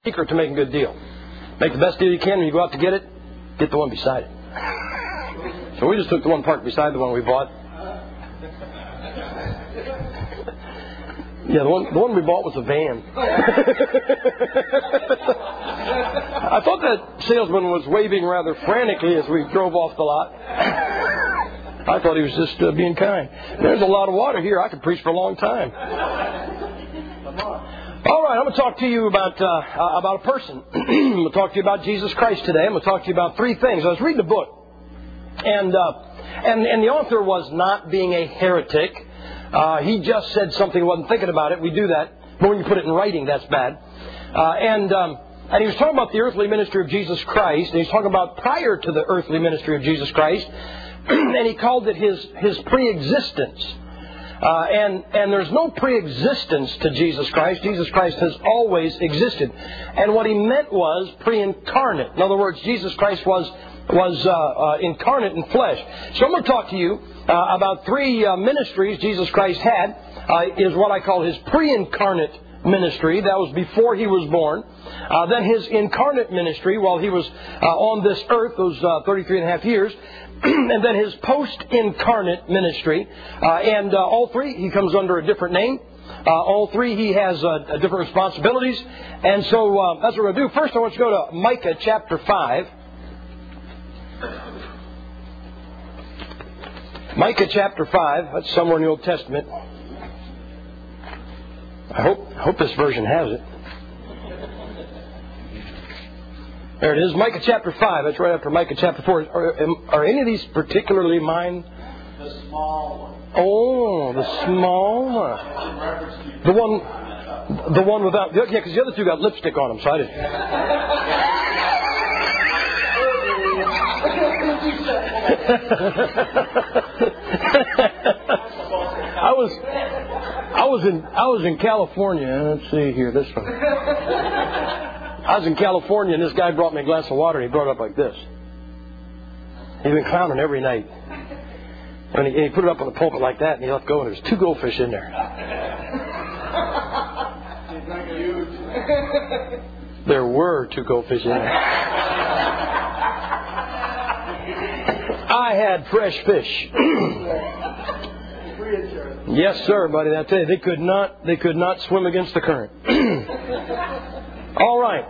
Secret to making a good deal. Make the best deal you can. When you go out to get it, get the one beside it. So we just took the one parked beside the one we bought. Yeah, the one we bought was a van. I thought that salesman was waving rather frantically as we drove off the lot. I thought he was just being kind. There's a lot of water here. I could preach for a long time. All right, I'm going to talk to you about a person. I'm going to talk to you about Jesus Christ today. I'm going to talk to you about three things. I was reading a book, and the author was not being a heretic. He just said something, wasn't thinking about it. We do that, but when you put it in writing, that's bad. And he was talking about the earthly ministry of Jesus Christ, and he's talking about prior to the earthly ministry of Jesus Christ, and he called it his pre-existence. And there's no pre-existence to Jesus Christ. Jesus Christ has always existed. And what he meant was pre-incarnate. In other words, Jesus Christ was incarnate in flesh. So I'm going to talk to you about three ministries Jesus Christ had. Is what I call his pre-incarnate ministry. That was before he was born. Then his incarnate ministry while he was on this earth, those 33 and a half years. And then his post-incarnate ministry. And all three, he comes under a different name. All three, he has different responsibilities. And so that's what we're going to do. First, I want you to go to Micah chapter 5. Micah chapter 5. That's somewhere in the Old Testament. I hope this version has it. There it is, Micah chapter 5. That's right after Micah chapter 4. Are any of these particularly mine? The small one. Oh, the small one. The one without... Yeah, because the other two got lipstick on them, so I didn't... I was in California. Let's see here, this one. I was in California, and this guy brought me a glass of water, and he brought it up like this. He'd been clowning every night. And he put it up on the pulpit like that, and he let go, and there's 2 goldfish in there. There were 2 goldfish in there. I had fresh fish. Yes, sir, buddy. I tell you, they could not swim against the current. All right.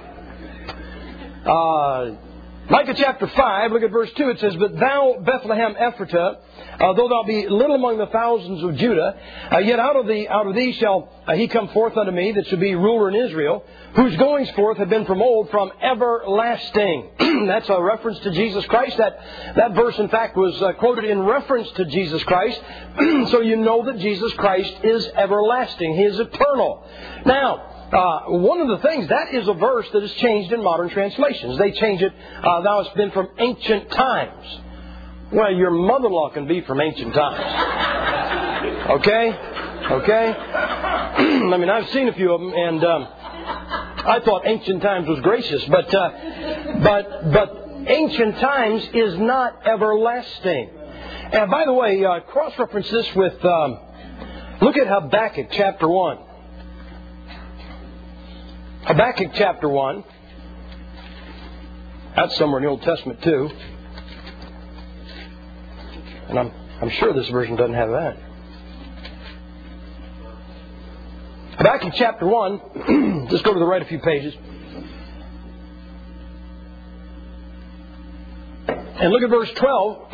Micah chapter 5, look at verse 2. It says, "But thou, Bethlehem Ephratah, though thou be little among the thousands of Judah, yet out of thee shall he come forth unto me, that shall be ruler in Israel, whose goings forth have been from old, from everlasting." That's a reference to Jesus Christ. That verse, in fact, was quoted in reference to Jesus Christ. So you know that Jesus Christ is everlasting. He is eternal. Now, one of the things, that is a verse that is changed in modern translations. They change it, thou hast been from ancient times. Well, your mother-in-law can be from ancient times. Okay? I mean, I've seen a few of them, and I thought ancient times was gracious. But ancient times is not everlasting. And by the way, cross-reference this with, look at Habakkuk chapter 1. Habakkuk chapter 1. That's somewhere in the Old Testament too. And I'm sure this version doesn't have that. Habakkuk chapter 1. Just go to the right a few pages. And look at verse 12.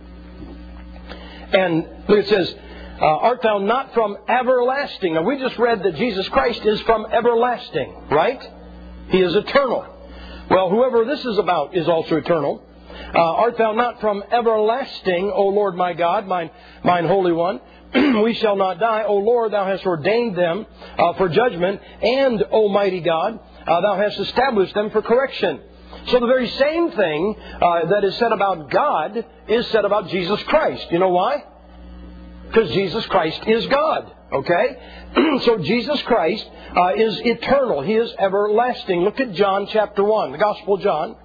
And look, it says, "Art thou not from everlasting?" Now, we just read that Jesus Christ is from everlasting, right? He is eternal. Well, whoever this is about is also eternal. "Art thou not from everlasting, O Lord my God, mine Holy One? We shall not die. O Lord, thou hast ordained them for judgment, and, O mighty God, thou hast established them for correction." So the very same thing that is said about God is said about Jesus Christ. You know why? Because Jesus Christ is God. Okay? So Jesus Christ is eternal. He is everlasting. Look at John chapter 1, the Gospel of John.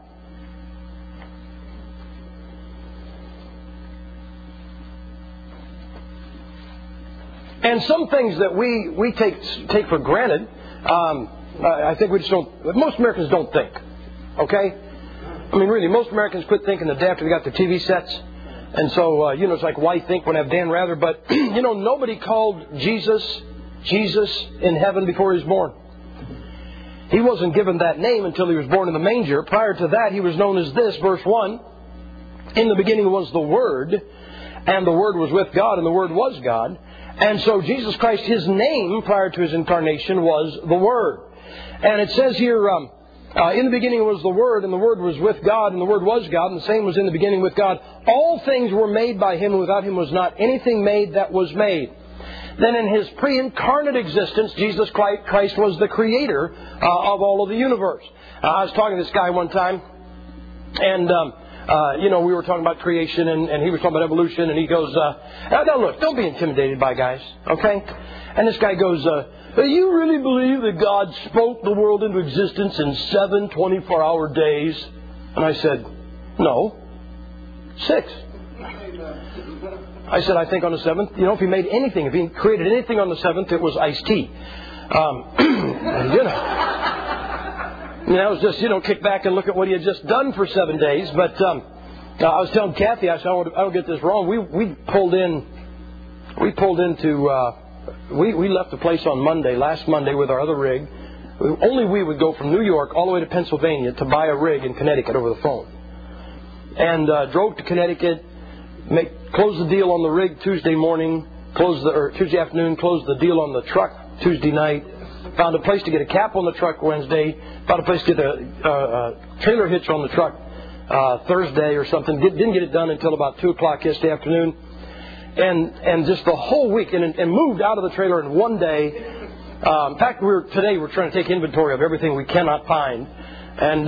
And some things that we take for granted, I think we just don't. Most Americans don't think. Okay? I mean, really, most Americans quit thinking the day after they got their TV sets. And so, it's like, why think when I have Dan Rather? But, nobody called Jesus in heaven before he was born. He wasn't given that name until he was born in the manger. Prior to that, he was known as this, verse 1. In the beginning was the Word, and the Word was with God, and the Word was God. And so Jesus Christ, his name prior to his incarnation was the Word. And it says here, in the beginning was the Word, and the Word was with God, and the Word was God, and the same was in the beginning with God. All things were made by Him, and without Him was not anything made that was made. Then in His pre-incarnate existence, Jesus Christ was the creator of all of the universe. I was talking to this guy one time, and we were talking about creation, and he was talking about evolution, and he goes, now look, don't be intimidated by guys, okay? And this guy goes, do you really believe that God spoke the world into existence in 7 24-hour days? And I said, no, 6. I said, I think on the 7th, if He made anything, if He created anything on the 7th, it was iced tea. That was just, kick back and look at what He had just done for 7 days. But I was telling Kathy, I said, I don't get this wrong. We left the place on last Monday with our other rig. Only we would go from New York all the way to Pennsylvania to buy a rig in Connecticut over the phone. And drove to Connecticut, closed the deal on the rig Tuesday morning, Tuesday afternoon, closed the deal on the truck Tuesday night, found a place to get a cap on the truck Wednesday, found a place to get a trailer hitch on the truck Thursday or something. Didn't get it done until about 2 o'clock yesterday afternoon. And just the whole week, and moved out of the trailer in one day. In fact, today we're trying to take inventory of everything we cannot find. And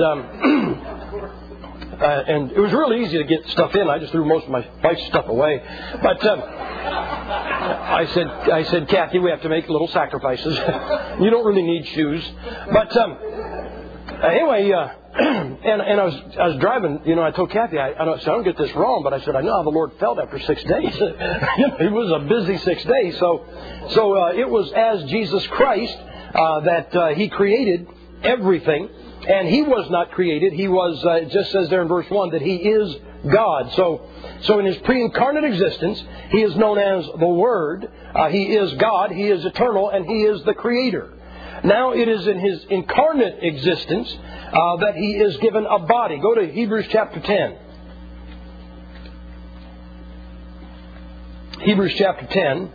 it was really easy to get stuff in. I just threw most of my wife's stuff away. But I said, Kathy, we have to make little sacrifices. You don't really need shoes. But anyway, and I was driving. I told Kathy, I don't get this wrong, but I said, I know how the Lord felt after 6 days. It was a busy 6 days. So it was as Jesus Christ that He created everything. And He was not created. He was, it just says there in verse 1, that He is God. So in His pre-incarnate existence, He is known as the Word. He is God. He is eternal. And He is the Creator. Now it is in His incarnate existence that He is given a body. Go to Hebrews chapter 10. Hebrews chapter 10.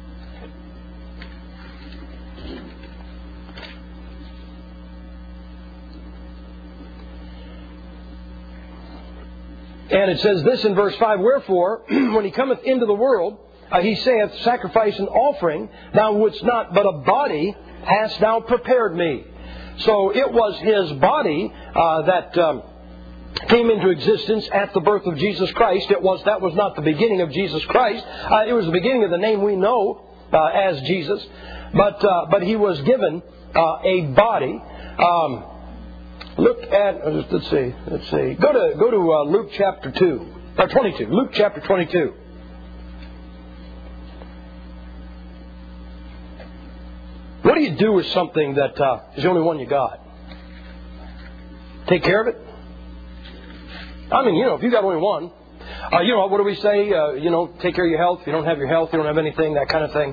And it says this in verse 5, Wherefore, when He cometh into the world, He saith, Sacrifice and offering, thou wouldst not, but a body hast thou prepared me. So it was His body that came into existence at the birth of Jesus Christ. That was not the beginning of Jesus Christ. It was the beginning of the name we know as Jesus. But He was given a body. Look at, let's see. Go to Luke chapter 22. Luke chapter 22. What do you do with something that is the only one you got? Take care of it? I mean, if you've got only one, what do we say? Take care of your health. If you don't have your health, you don't have anything, that kind of thing.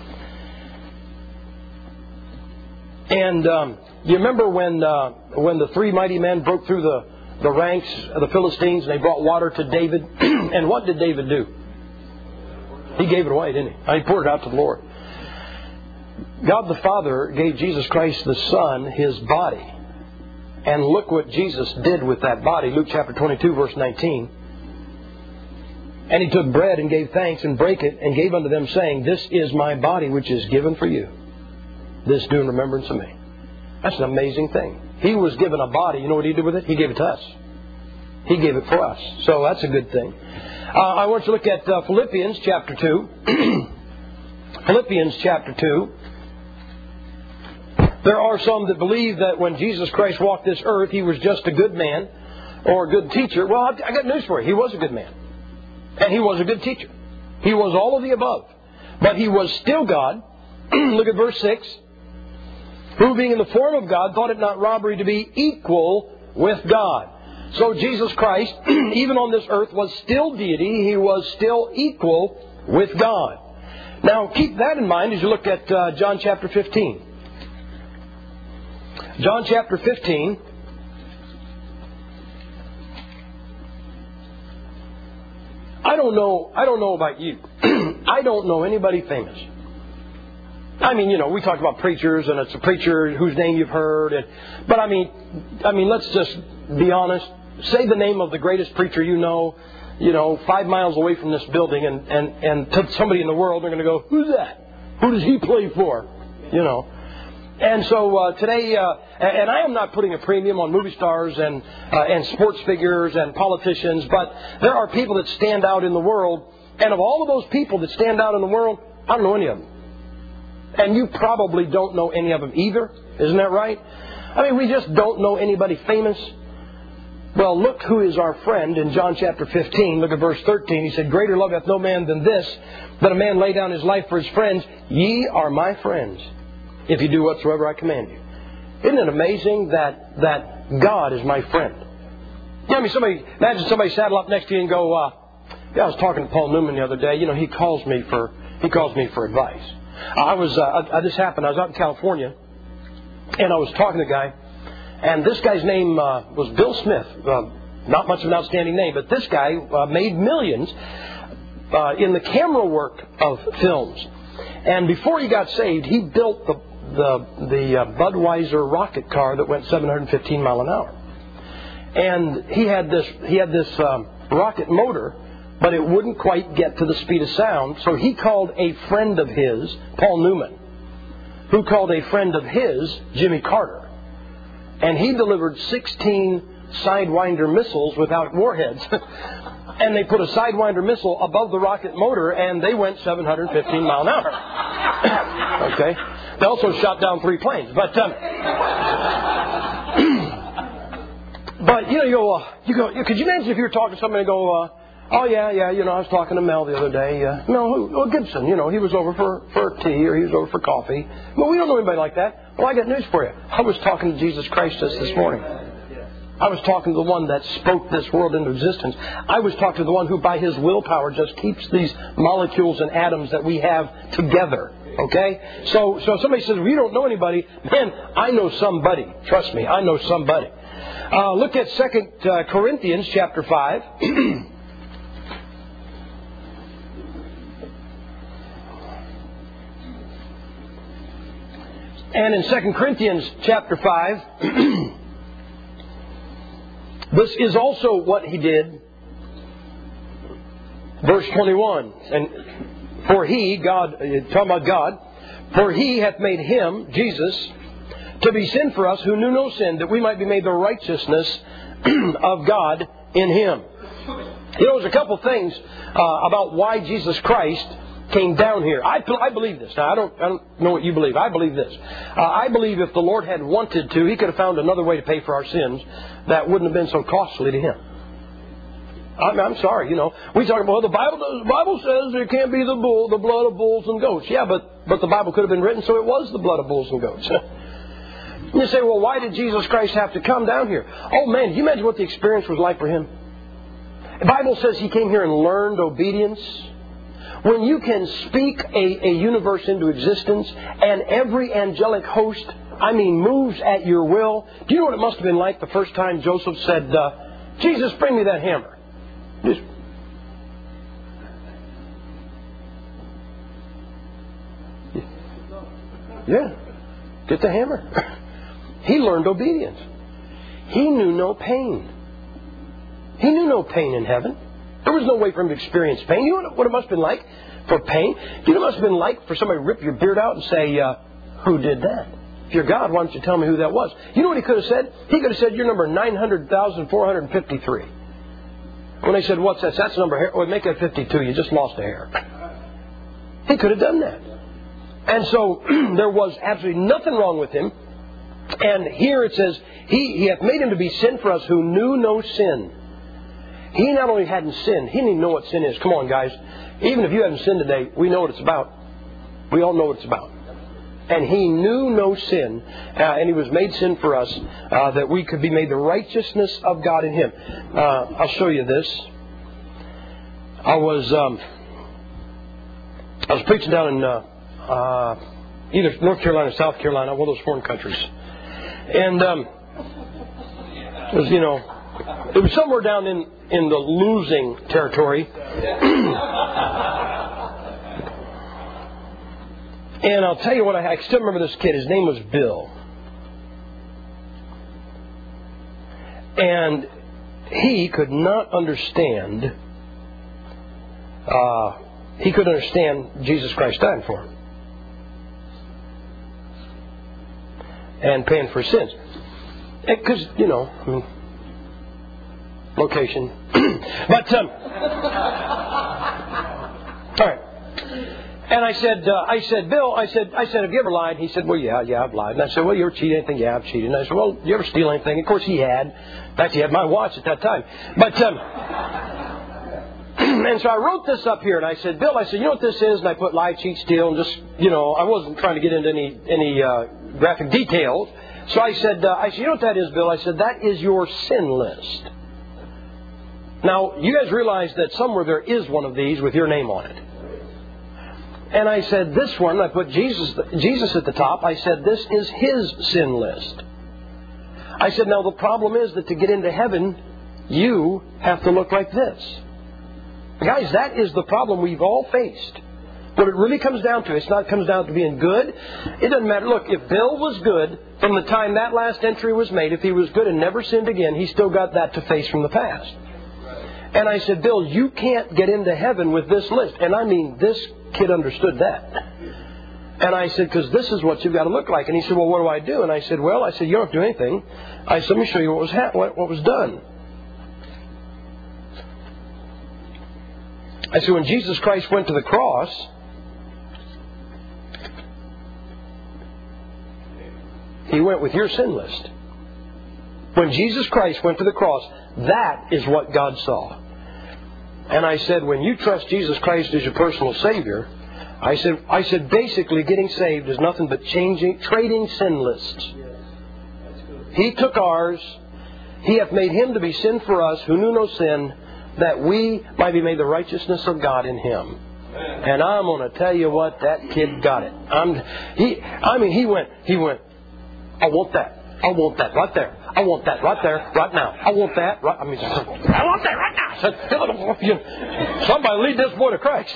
And you remember when the 3 mighty men broke through the ranks of the Philistines and they brought water to David? And what did David do? He gave it away, didn't he? He poured it out to the Lord. God the Father gave Jesus Christ the Son His body. And look what Jesus did with that body. Luke chapter 22, verse 19. And He took bread and gave thanks and brake it and gave unto them, saying, This is my body which is given for you. This do in remembrance of me. That's an amazing thing. He was given a body. You know what He did with it? He gave it to us. He gave it for us. So that's a good thing. I want you to look at Philippians chapter 2. Philippians chapter 2. There are some that believe that when Jesus Christ walked this earth, He was just a good man or a good teacher. Well, I got news for you. He was a good man. And He was a good teacher. He was all of the above. But He was still God. Look at verse 6. who being in the form of God thought it not robbery to be equal with God. So Jesus Christ, even on this earth, was still deity. He was still equal with God. Now, keep that in mind as you look at John chapter 15. John chapter 15. I don't know about you. I don't know anybody famous. I mean, we talk about preachers, and it's a preacher whose name you've heard. But I mean, let's just be honest. Say the name of the greatest preacher you know, 5 miles away from this building, and to somebody in the world, they're going to go, "Who's that? Who does he play for?" And so today, and I am not putting a premium on movie stars and sports figures and politicians, but there are people that stand out in the world, and of all of those people that stand out in the world, I don't know any of them. And you probably don't know any of them either. Isn't that right? I mean, we just don't know anybody famous. Well, look who is our friend in John chapter 15. Look at verse 13. He said, "Greater love hath no man than this, that a man lay down his life for his friends. Ye are my friends, if you do whatsoever I command you." Isn't it amazing that God is my friend? Imagine somebody saddle up next to you and go, I was talking to Paul Newman the other day. He calls me for advice. This happened. I was out in California, and I was talking to a guy, and this guy's name was Bill Smith. Not much of an outstanding name, but this guy made millions in the camera work of films. And before he got saved, he built the Budweiser rocket car that went 715 miles an hour. And he had this rocket motor, but it wouldn't quite get to the speed of sound. So he called a friend of his, Paul Newman, who called a friend of his, Jimmy Carter. And he delivered 16 Sidewinder missiles without warheads. And they put a Sidewinder missile above the rocket motor, and they went 715 miles an hour. Okay? They also shot down 3 planes. But you go. Could you imagine if you were talking to somebody and go, "Oh yeah, I was talking to Mel the other day. Gibson. He was over for tea, or he was over for coffee. Well, we don't know anybody like that. Well, I got news for you. I was talking to Jesus Christ just this morning. I was talking to the one that spoke this world into existence. I was talking to the one who, by his willpower, just keeps these molecules and atoms that we have together." Okay? So if somebody says, "We don't know anybody," man, I know somebody. Trust me, I know somebody. Look at 2 Corinthians chapter 5. And in 2 Corinthians chapter 5, this is also what he did. Verse 21. And for he, God, talking about God, for he hath made him, Jesus, to be sin for us who knew no sin, that we might be made the righteousness of God in him. There's a couple things about why Jesus Christ came down here. I believe this. Now, I don't know what you believe. I believe this. I believe if the Lord had wanted to, he could have found another way to pay for our sins that wouldn't have been so costly to him. I'm sorry, we talk about, the Bible says there can't be the blood of bulls and goats. Yeah, but the Bible could have been written so it was the blood of bulls and goats. You say, well, why did Jesus Christ have to come down here? Oh man, can you imagine what the experience was like for him? The Bible says he came here and learned obedience. When you can speak a universe into existence and every angelic host, moves at your will. Do you know what it must have been like the first time Joseph said, "Jesus, bring me that hammer"? Just, yeah, get the hammer. He learned obedience. He knew no pain. He knew no pain in heaven. There was no way for him to experience pain. You know what it must have been like for pain? Do you know what it must have been like for somebody to rip your beard out and say, "Who did that? If you're God, why don't you tell me who that was?" You know what he could have said? He could have said, "You're number 900,453. When they said, "What's that?" "That's number, well, make that 52. You just lost a hair." He could have done that. And so there was absolutely nothing wrong with him. And here it says, He hath made him to be sin for us who knew no sin. He not only hadn't sinned, he didn't even know what sin is. Come on, guys. Even if you haven't sinned today, we know what it's about. We all know what it's about. And He knew no sin, and He was made sin for us, that we could be made the righteousness of God in Him. I'll show you this. I was preaching down in either North Carolina or South Carolina, one of those foreign countries. And it was somewhere down in the losing territory. And I'll tell you what, I still remember this kid. His name was Bill. And he could not understand, Jesus Christ dying for him. And paying for sins. Because, location. But, all right. And I said, Bill, have you ever lied? He said, well, yeah, I've lied. And I said, well, you ever cheated anything? Yeah, I've cheated. And I said, well, you ever steal anything? Of course he had. In fact, he had my watch at that time. But, and so I wrote this up here, and I said, Bill, you know what this is? And I put lie, cheat, steal, and just, I wasn't trying to get into any graphic details. So I said, you know what that is, Bill? I said, that is your sin list. Now, you guys realize that somewhere there is one of these with your name on it. And I said, this one, I put Jesus at the top. I said, this is His sin list. I said, now the problem is that to get into heaven, you have to look like this. Guys, that is the problem we've all faced. What it really comes down to, it comes down to being good. It doesn't matter. Look, if Bill was good from the time that last entry was made, if he was good and never sinned again, he still got that to face from the past. And I said, Bill, you can't get into heaven with this list. And I mean, this kid understood that. And I said, because this is what you've got to look like. And he said, well, what do I do? And I said, you don't have to do anything. I said, let me show you what was done. I said, when Jesus Christ went to the cross, He went with your sin list. When Jesus Christ went to the cross, that is what God saw. And I said, when you trust Jesus Christ as your personal Savior, I said, basically getting saved is nothing but trading sin lists. He took ours. He hath made Him to be sin for us, who knew no sin, that we might be made the righteousness of God in Him. And I'm going to tell you what, that kid got it. He went, I want that. I want that right there. I want that right there, right now. I want that right. I want that right now. Somebody lead this boy to Christ.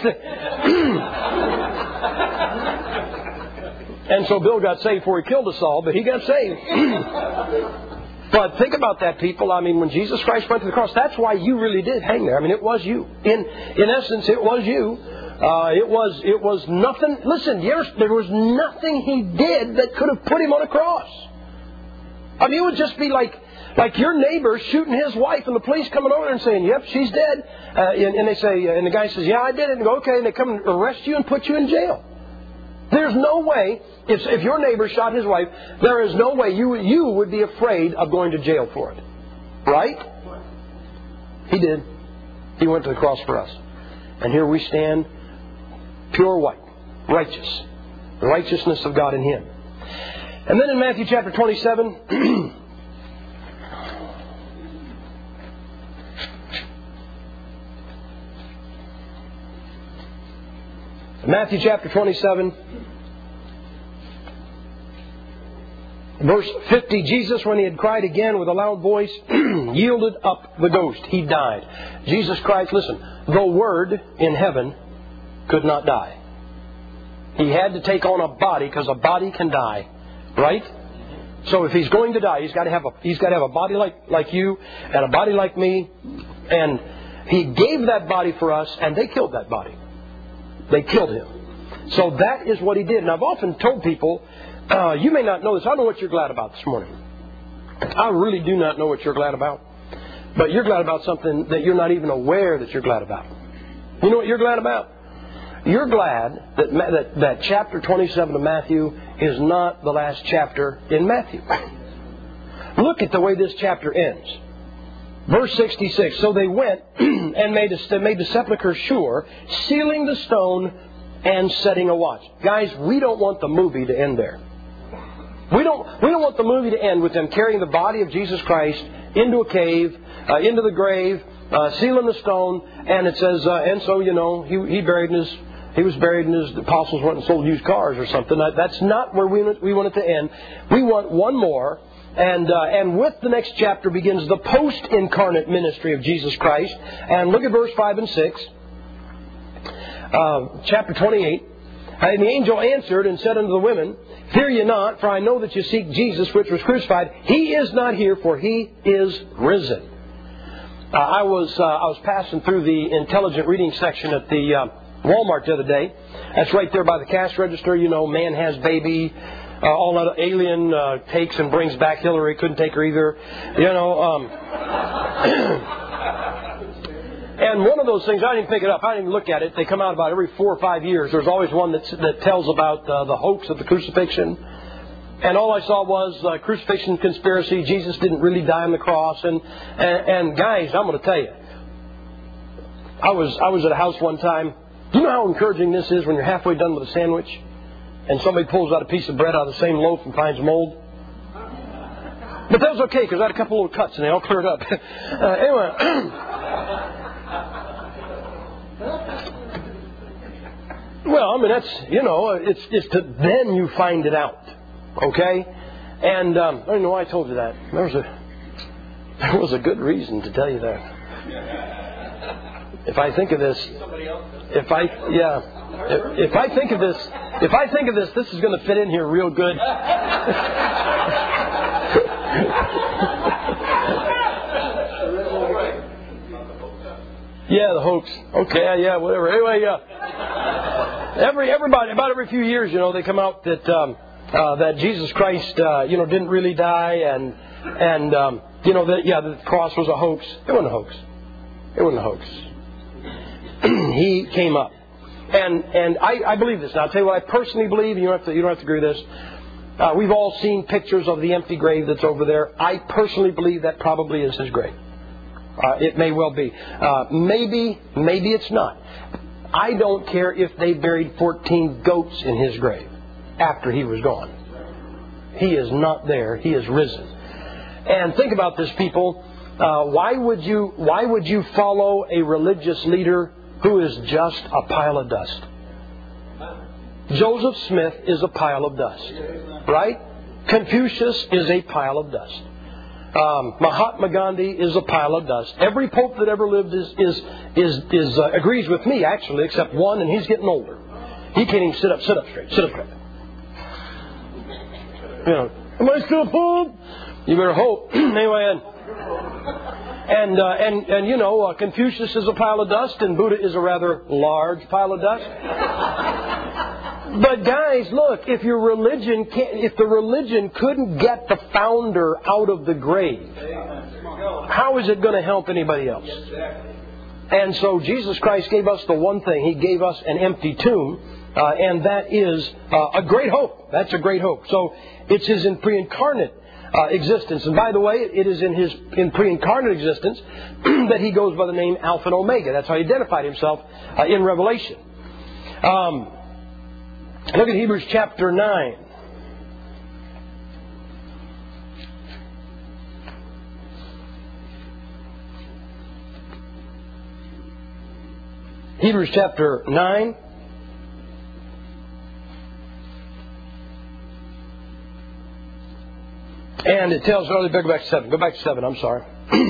And so Bill got saved before he killed us all, but he got saved. But think about that, people. When Jesus Christ went to the cross, that's why you really did hang there. It was you. In essence, it was you. It was nothing. Listen, there was nothing He did that could have put Him on a cross. It would just be like your neighbor shooting his wife and the police coming over and saying, yep, she's dead. And they say, and the guy says, yeah, I did it. And go, okay. And they come and arrest you and put you in jail. There's no way, if your neighbor shot his wife, there is no way you would be afraid of going to jail for it. Right? He did. He went to the cross for us. And here we stand, pure white, righteous. The righteousness of God in Him. And then in Matthew chapter 27, Matthew chapter 27, verse 50, Jesus, when He had cried again with a loud voice, yielded up the ghost. He died. Jesus Christ, listen, the Word in heaven could not die. He had to take on a body because a body can die. Right? So if He's going to die, He's got to have a body like you and a body like me. And He gave that body for us, and they killed that body. They killed Him. So that is what He did. And I've often told people, you may not know this. I don't know what you're glad about this morning. I really do not know what you're glad about. But you're glad about something that you're not even aware that you're glad about. You know what you're glad about? You're glad that chapter 27 of Matthew is not the last chapter in Matthew. Look at the way this chapter ends. Verse 66, so they went and made the sepulchre sure, sealing the stone and setting a watch. Guys, we don't want the movie to end there. We don't want the movie to end with them carrying the body of Jesus Christ into a cave, into the grave, sealing the stone, and it says, and so, he was buried and his apostles went and sold used cars or something. That's not where we want it to end. We want one more, and with the next chapter begins the post-incarnate ministry of Jesus Christ. And look at verse 5 and 6. Chapter 28. And the angel answered and said unto the women, Fear ye not, for I know that you seek Jesus, which was crucified. He is not here, for he is risen. I was passing through the intelligent reading section at the Walmart the other day. That's right there by the cash register. Man has baby. All that alien takes and brings back Hillary. Couldn't take her either. And one of those things, I didn't pick it up. I didn't even look at it. They come out about every 4 or 5 years. There's always one that tells about the hoax of the crucifixion. And all I saw was crucifixion conspiracy. Jesus didn't really die on the cross. And guys, I'm going to tell you, I was at a house one time. Do you know how encouraging this is when you're halfway done with a sandwich and somebody pulls out a piece of bread out of the same loaf and finds mold? But that was okay because I had a couple little cuts and they all cleared up. Anyway. Well, I mean, that's, it's to then you find it out. Okay? And I don't know why I told you that. There was a good reason to tell you that. If I think of this, if I think of this, this is going to fit in here real good. Yeah, the hoax. Okay, yeah, whatever. Anyway, everybody, about every few years, they come out that Jesus Christ, didn't really die, and that the cross was a hoax. It wasn't a hoax. It wasn't a hoax. He came up, and I believe this. Now, I'll tell you what I personally believe. You don't have to agree with this. We've all seen pictures of the empty grave that's over there. I personally believe that probably is his grave. It may well be. Maybe it's not. I don't care if they buried 14 goats in his grave after he was gone. He is not there. He is risen. And think about this, people. Why would you follow a religious leader who is just a pile of dust? Joseph Smith is a pile of dust, right? Confucius is a pile of dust. Mahatma Gandhi is a pile of dust. Every pope that ever lived is agrees with me, actually, except one, and he's getting older. He can't even sit up straight. Sit up straight. Am I still a pope? You better hope. Anyway, and Confucius is a pile of dust, and Buddha is a rather large pile of dust. But guys, look, if the religion couldn't get the founder out of the grave, how is it going to help anybody else? And so Jesus Christ gave us the one thing. He gave us an empty tomb, and that is a great hope. That's a great hope. So it's his pre-incarnate existence. And by the way, it is in pre-incarnate existence that he goes by the name Alpha and Omega. That's how he identified himself in Revelation. Look at Hebrews chapter 9. Hebrews chapter 9. And it tells, go back to 7. Go back to 7, I'm sorry.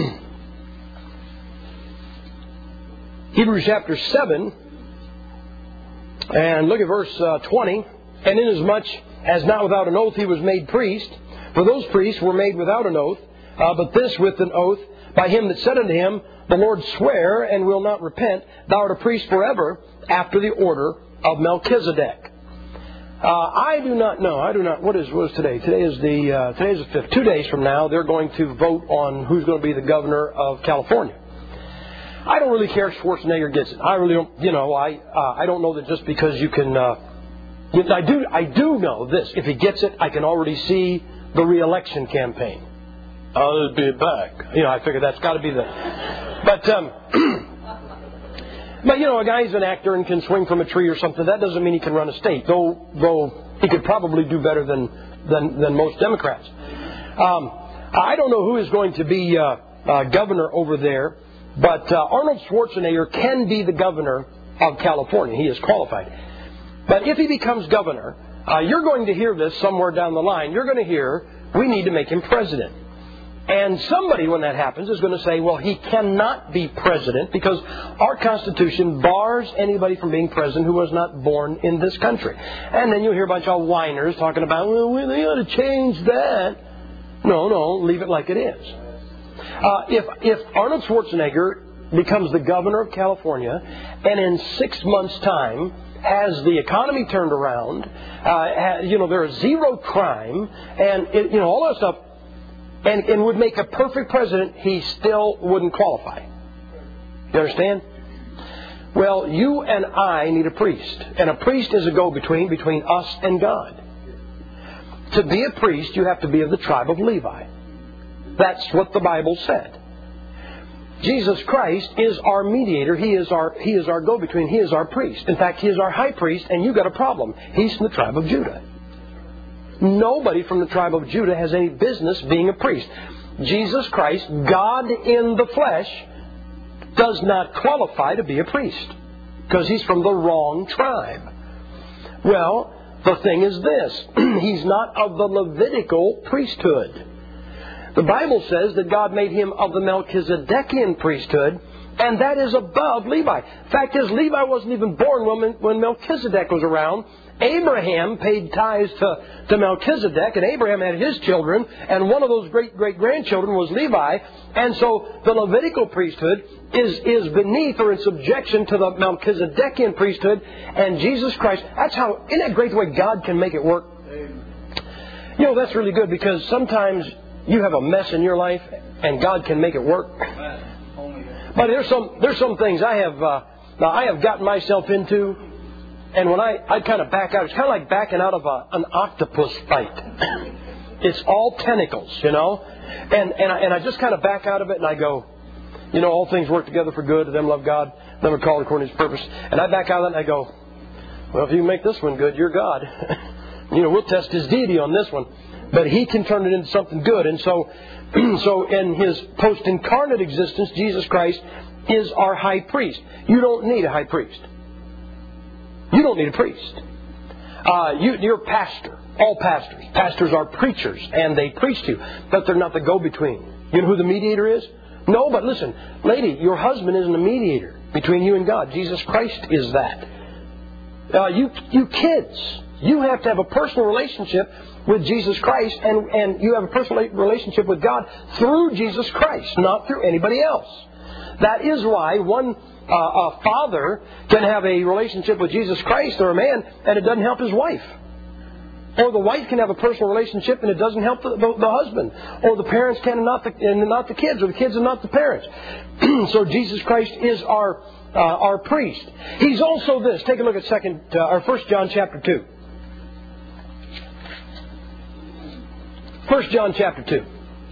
Hebrews chapter 7. And look at verse 20. And inasmuch as not without an oath he was made priest, for those priests were made without an oath, but this with an oath, by him that said unto him, The Lord swear and will not repent, thou art a priest forever, after the order of Melchizedek. I do not know. What is today? Today is the 5th. 2 days from now, they're going to vote on who's going to be the governor of California. I don't really care if Schwarzenegger gets it. I really don't. I don't know that just because you can. I do know this. If he gets it, I can already see the re-election campaign. I'll be back. I figure that's got to be the. But But, a guy's an actor and can swing from a tree or something. That doesn't mean he can run a state, though he could probably do better than most Democrats. I don't know who is going to be governor over there, but Arnold Schwarzenegger can be the governor of California. He is qualified. But if he becomes governor, you're going to hear this somewhere down the line. You're going to hear, we need to make him president. And somebody, when that happens, is going to say, well, he cannot be president because our Constitution bars anybody from being president who was not born in this country. And then you'll hear a bunch of whiners talking about, well, they ought to change that. No, leave it like it is. If Arnold Schwarzenegger becomes the governor of California and in 6 months' time has the economy turned around, there is zero crime, and all that stuff, and would make a perfect president, he still wouldn't qualify. You understand? Well, you and I need a priest. And a priest is a go-between between us and God. To be a priest, you have to be of the tribe of Levi. That's what the Bible said. Jesus Christ is our mediator. He is our go-between. He is our priest. In fact, He is our high priest, and you've got a problem. He's from the tribe of Judah. Nobody from the tribe of Judah has any business being a priest. Jesus Christ, God in the flesh, does not qualify to be a priest because He's from the wrong tribe. Well, the thing is this. He's not of the Levitical priesthood. The Bible says that God made Him of the Melchizedekian priesthood, and that is above Levi. Fact is, Levi wasn't even born when Melchizedek was around. Abraham paid tithes to Melchizedek, and Abraham had his children, and one of those great-great-grandchildren was Levi. And so the Levitical priesthood is beneath or in subjection to the Melchizedekian priesthood, and Jesus Christ. Isn't that great the way God can make it work? That's really good, because sometimes you have a mess in your life, and God can make it work. But there's some things I have gotten myself into, and when I kind of back out, it's kind of like backing out of an octopus fight. It's all tentacles, and I just kind of back out of it, and I go, all things work together for good to them love God, them are called according to His purpose. And I back out of it, and I go, well, if you make this one good, you're God. We'll test His deity on this one. But He can turn it into something good. And so in His post-incarnate existence, Jesus Christ is our high priest. You don't need a high priest. You don't need a priest. You're a pastor. All pastors. Pastors are preachers, and they preach to you. But they're not the go-between. You know who the mediator is? No, but listen, lady, your husband isn't a mediator between you and God. Jesus Christ is that. You kids, you have to have a personal relationship with Jesus Christ, and you have a personal relationship with God through Jesus Christ, not through anybody else. That is why a father can have a relationship with Jesus Christ or a man, and it doesn't help his wife. Or the wife can have a personal relationship, and it doesn't help the husband. Or the parents can and not the kids, or the kids and not the parents. So Jesus Christ is our priest. He's also this. Take a look at 1 John chapter 2. 1 John chapter 2.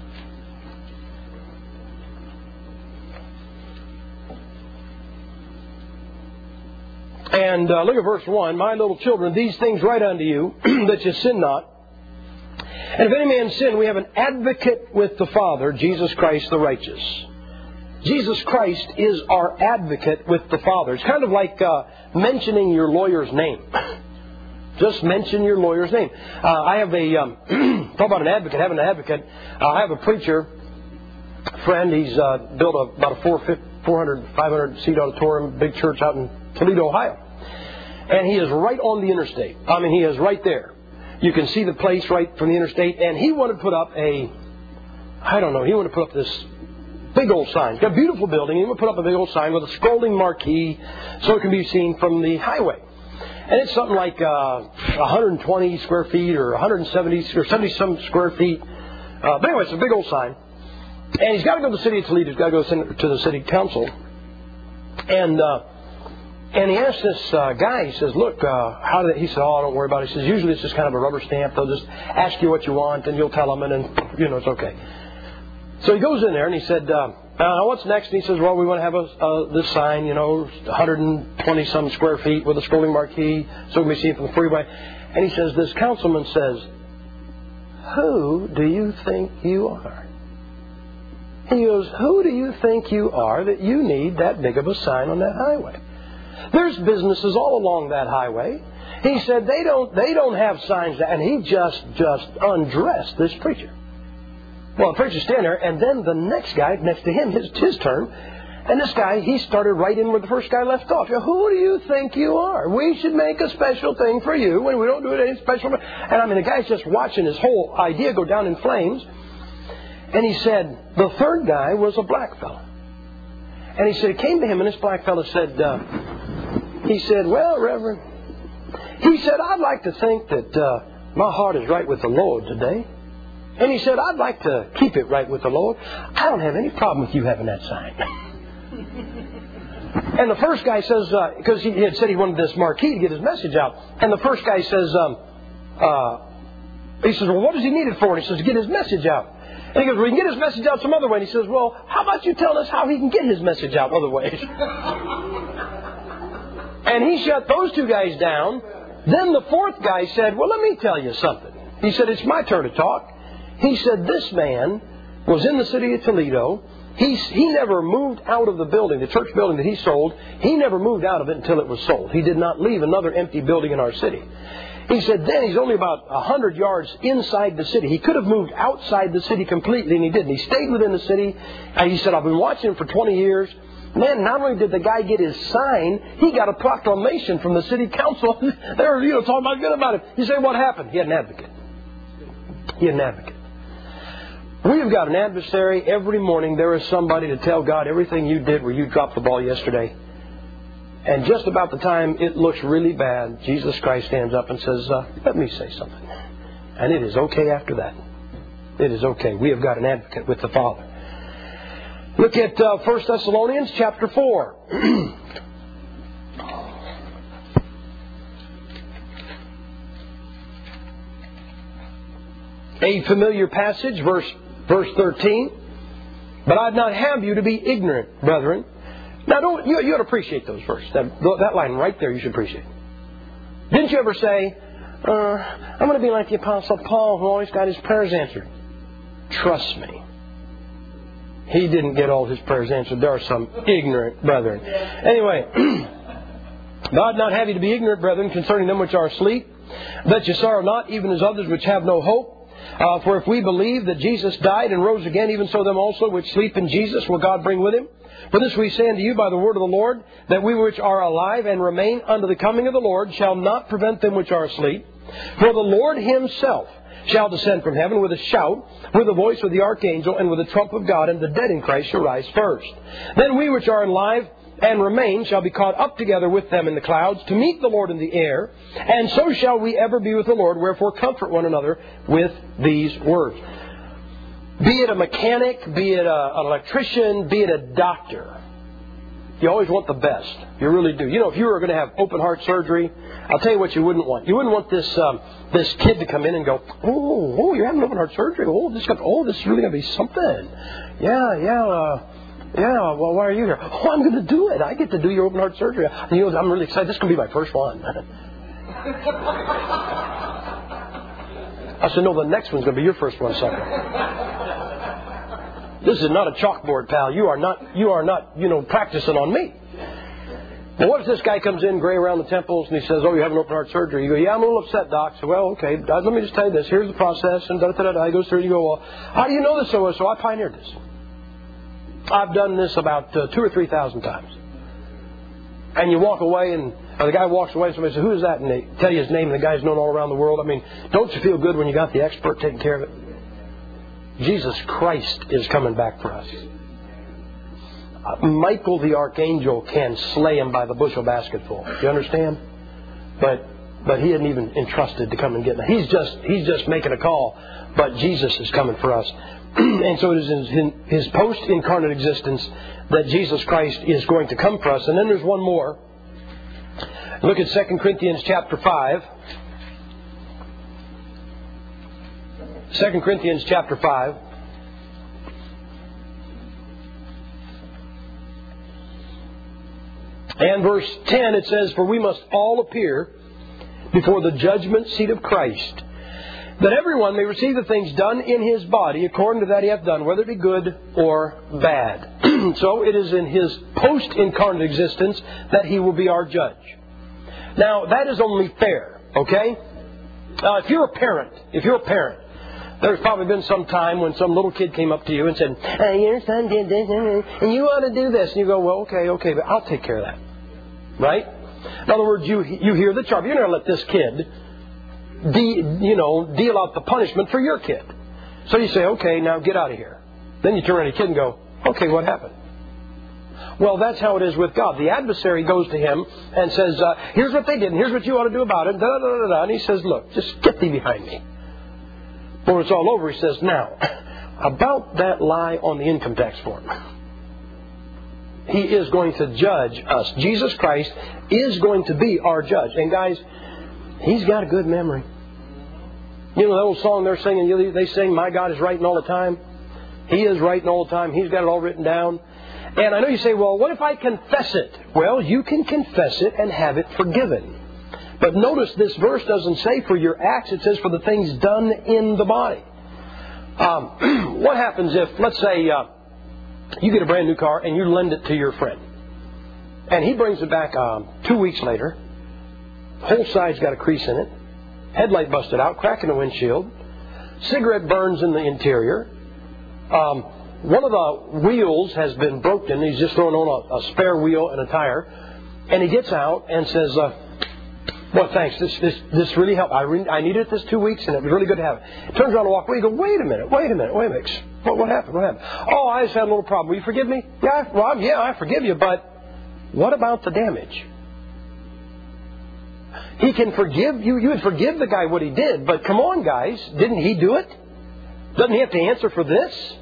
And look at verse 1. My little children, these things write unto you, that you sin not. And if any man sin, we have an advocate with the Father, Jesus Christ the righteous. Jesus Christ is our advocate with the Father. It's kind of like mentioning your lawyer's name. Just mention your lawyer's name. I have talk about an advocate, having an advocate. I have a preacher friend. He's built about a 400, 500-seat auditorium, big church out in Toledo, Ohio. And he is right on the interstate. I mean, he is right there. You can see the place right from the interstate. And he wanted to put up he wanted to put up this big old sign. He's got a beautiful building. He wanted to put up a big old sign with a scrolling marquee so it can be seen from the highway. And it's something like 120 square feet or 170 or 70-some square feet. But anyway, it's a big old sign. And he's got to go to the city of Toledo. He's got to go to the city council. And he asked this guy, he says, look, he said, don't worry about it. He says, usually it's just kind of a rubber stamp. They'll just ask you what you want, and you'll tell them, and then, it's okay. So he goes in there, and he said, What's next? And he says, well, we want to have this sign, 120-some square feet with a scrolling marquee so it can be seen from the freeway. And he says, this councilman says, who do you think you are? He goes, who do you think you are that you need that big of a sign on that highway? There's businesses all along that highway. He said, they don't have signs. And he just undressed this preacher. Well, the preacher's standing there, and then the next guy next to him, his turn, and this guy, he started right in where the first guy left off. Who do you think you are? We should make a special thing for you when we don't do it any special. And the guy's just watching his whole idea go down in flames. And he said, the third guy was a black fellow. And he said, it came to him, and this black fellow said, well, Reverend, he said, I'd like to think that my heart is right with the Lord today. And he said, I'd like to keep it right with the Lord. I don't have any problem with you having that sign. And the first guy says, because he had said he wanted this marquee to get his message out. And the first guy says, well, what does he need it for? And he says, to get his message out. And he goes, well, he can get his message out some other way. And he says, well, how about you tell us how he can get his message out other ways? And he shut those two guys down. Then the fourth guy said, well, let me tell you something. He said, it's my turn to talk. He said, this man was in the city of Toledo. He never moved out of the building, the church building that he sold. He never moved out of it until it was sold. He did not leave another empty building in our city. He said then he's only about 100 yards inside the city. He could have moved outside the city completely, and he didn't. He stayed within the city. And he said, I've been watching him for 20 years. Man, not only did the guy get his sign, he got a proclamation from the city council. They were talking about good about it. You say, what happened? He had an advocate. He had an advocate. We've got an adversary. Every morning there is somebody to tell God everything you did where you dropped the ball yesterday. And just about the time it looks really bad, Jesus Christ stands up and says, let me say something. And it is okay after that. It is okay. We have got an advocate with the Father. Look at 1 Thessalonians chapter 4. A familiar passage, verse 13. But I'd not have you to be ignorant, brethren. Now, you ought to appreciate those verses. That line right there you should appreciate. Didn't you ever say, I'm going to be like the Apostle Paul who always got his prayers answered? Trust me. He didn't get all his prayers answered. There are some ignorant brethren. Anyway, but I'd not have you to be ignorant, brethren, concerning them which are asleep, that you sorrow not, even as others which have no hope. For if we believe that Jesus died and rose again, even so them also which sleep in Jesus will God bring with him. For this we say unto you by the word of the Lord, that we which are alive and remain unto the coming of the Lord shall not prevent them which are asleep. For the Lord himself shall descend from heaven with a shout, with the voice of the archangel, and with the trump of God, and the dead in Christ shall rise first. Then we which are alive and remain shall be caught up together with them in the clouds to meet the Lord in the air, and so shall we ever be with the Lord. Wherefore comfort one another with these words. Be it a mechanic, be it an electrician, be it a doctor, you always want the best. You really do. If you were going to have open heart surgery, I'll tell you what you wouldn't want. You wouldn't want this kid to come in and go, oh, you're having open heart surgery. This is really going to be something. Yeah. Well, why are you here? Oh, I'm going to do it. I get to do your open heart surgery. And he goes, I'm really excited. This is going to be my first one. I said, no, the next one's going to be your first one, sucker. This is not a chalkboard, pal. You are not, practicing on me. Well, what if this guy comes in, gray around the temples, and he says, oh, you're having open heart surgery? You go, yeah, I'm a little upset, doc. So, well, okay, let me just tell you this. Here's the process, and da-da-da-da. He goes through, and you go, well, how do you know this so well? So I pioneered this. I've done this about 2,000 or 3,000 times. And you walk away, and the guy walks away, and somebody says, who is that? And they tell you his name, and the guy's known all around the world. I mean, don't you feel good when you got the expert taking care of it? Jesus Christ is coming back for us. Michael the archangel can slay him by the bushel basketful. Do you understand? But he isn't even entrusted to come and get him. He's just making a call. But Jesus is coming for us. And so it is in his post-incarnate existence that Jesus Christ is going to come for us. And then there's one more. Look at 2 Corinthians chapter 5. 2 Corinthians chapter 5. And verse 10, it says, "For we must all appear before the judgment seat of Christ, that everyone may receive the things done in his body according to that he hath done, whether it be good or bad." So it is in his post-incarnate existence that he will be our judge. Now, that is only fair, okay? If you're a parent, there's probably been some time when some little kid came up to you and said, "Hey, your son did this, and you ought to do this." And you go, "Well, okay, but I'll take care of that." Right? In other words, you hear the charge. You're going to let this kid deal out the punishment for your kid. So you say, "Okay, now get out of here." Then you turn around to the kid and go, "Okay, what happened?" Well, that's how it is with God. The adversary goes to him and says, "Here's what they did, and here's what you ought to do about it." Da, da, da, da. And he says, "Look, just get thee behind me." But when it's all over, he says, "Now, about that lie on the income tax form." He is going to judge us. Jesus Christ is going to be our judge. And guys, He's got a good memory. You know that old song they're singing? They sing, "My God is writing all the time." He is writing all the time. He's got it all written down. And I know you say, "Well, what if I confess it?" Well, you can confess it and have it forgiven. But notice this verse doesn't say for your acts. It says for the things done in the body. What happens if, let's say, you get a brand new car and you lend it to your friend. And he brings it back 2 weeks later. Whole side's got a crease in it. Headlight busted out, crack in the windshield. Cigarette burns in the interior. One of the wheels has been broken. He's just thrown on a spare wheel and a tire. And he gets out and says, "Well, thanks. This really helped. I needed it this 2 weeks, and it was really good to have it." Turns around and walks away. You go, wait a minute. What happened? What happened? "Oh, I just had a little problem. Will you forgive me?" "Yeah, Rob, I forgive you, but what about the damage?" He can forgive you. You would forgive the guy what he did, but come on, guys. Didn't he do it? Doesn't he have to answer for this?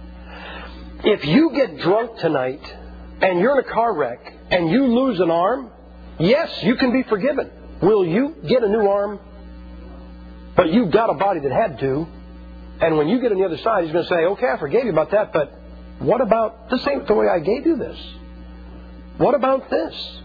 If you get drunk tonight and you're in a car wreck and you lose an arm, yes, you can be forgiven. Will you get a new arm? But you've got a body that had to. And when you get on the other side, He's going to say, "Okay, I forgave you about that, but what about this ain't the way I gave you this? What about this?"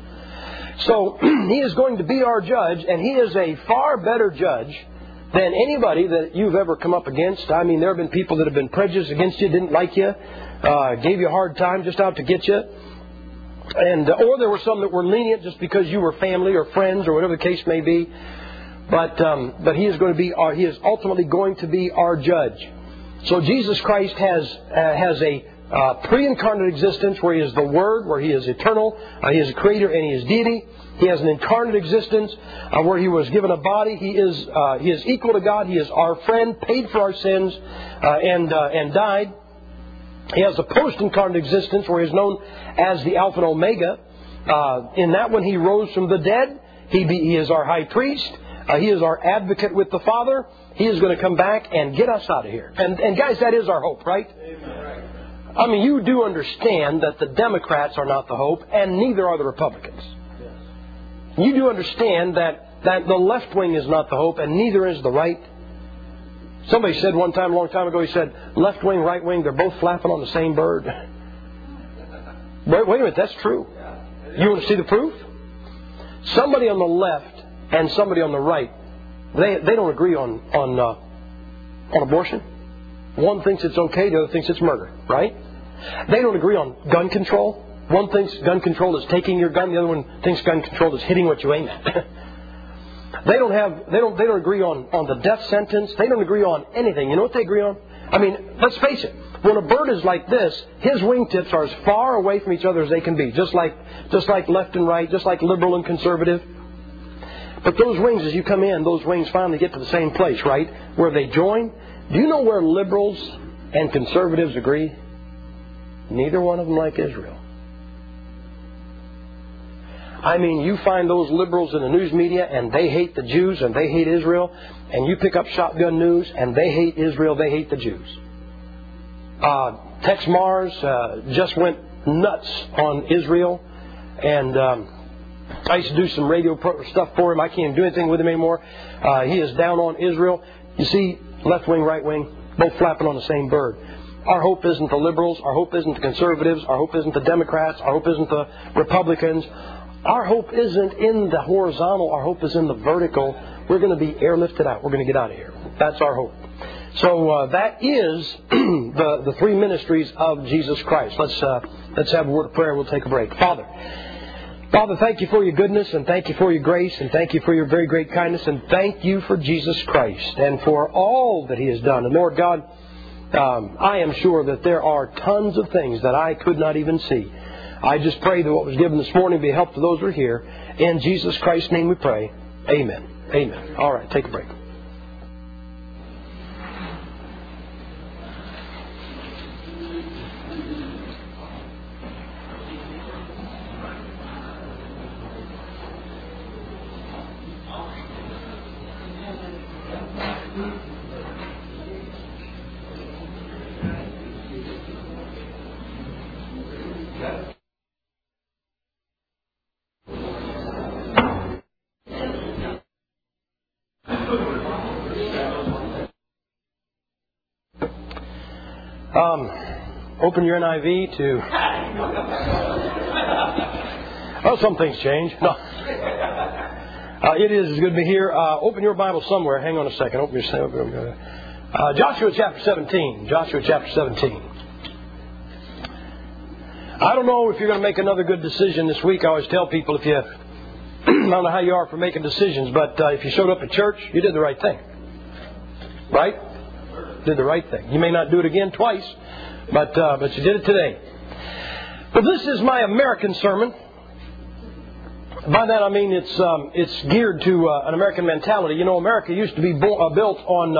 So He is going to be our judge, and He is a far better judge than anybody that you've ever come up against. I mean, there have been people that have been prejudiced against you, didn't like you, gave you a hard time, just out to get you. And or there were some that were lenient just because you were family or friends or whatever the case may be. But He is going to be He is ultimately going to be our judge. So Jesus Christ has a pre-incarnate existence where He is the Word, where He is eternal, He is a creator, and He is deity. He has an incarnate existence where He was given a body. He is equal to God. He is our friend, paid for our sins, and died. He has a post-incarnate existence where He is known as the Alpha and Omega. In that one, He rose from the dead. He is our high priest. He is our advocate with the Father. He is going to come back and get us out of here. And guys, that is our hope, right? Amen. I mean, you do understand that the Democrats are not the hope, and neither are the Republicans. Yes. You do understand that the left wing is not the hope, and neither is the right. Somebody said one time, a long time ago, he said, "Left wing, right wing, they're both flapping on the same bird." Wait a minute, that's true. You want to see the proof? Somebody on the left and somebody on the right, they don't agree on abortion. One thinks it's okay, the other thinks it's murder, right? They don't agree on gun control. One thinks gun control is taking your gun, the other one thinks gun control is hitting what you aim at. They don't agree on the death sentence. They don't agree on anything. You know what they agree on? I mean, let's face it. When a bird is like this, his wingtips are as far away from each other as they can be, just like left and right, just like liberal and conservative. But those wings, as you come in, those wings finally get to the same place, right? Where they join. Do you know where liberals and conservatives agree? Neither one of them like Israel. I mean, you find those liberals in the news media and they hate the Jews and they hate Israel. And you pick up Shotgun News and they hate Israel, they hate the Jews. Tex Mars just went nuts on Israel. And I used to do some radio stuff for him. I can't do anything with him anymore. He is down on Israel. You see, left wing, right wing, both flapping on the same bird. Our hope isn't the liberals. Our hope isn't the conservatives. Our hope isn't the Democrats. Our hope isn't the Republicans. Our hope isn't in the horizontal. Our hope is in the vertical. We're going to be airlifted out. We're going to get out of here. That's our hope. So that is the three ministries of Jesus Christ. Let's have a word of prayer. We'll take a break. Father, thank you for your goodness, and thank you for your grace, and thank you for your very great kindness, and thank you for Jesus Christ and for all that He has done. And Lord God, I am sure that there are tons of things that I could not even see. I just pray that what was given this morning be a help to those who are here. In Jesus Christ's name we pray. Amen. Amen. All right, take a break. Open your NIV to... Well, some things change. No. It is good to be here. Open your Bible somewhere. Hang on a second. Open your... Joshua chapter 17. Joshua chapter 17. I don't know if you're going to make another good decision this week. I always tell people if you... I don't know how you are for making decisions, but if you showed up at church, you did the right thing. Right? Did the right thing. You may not do it again twice, but you did it today. But this is my American sermon. By that I mean it's geared to an American mentality. You know, America used to be built on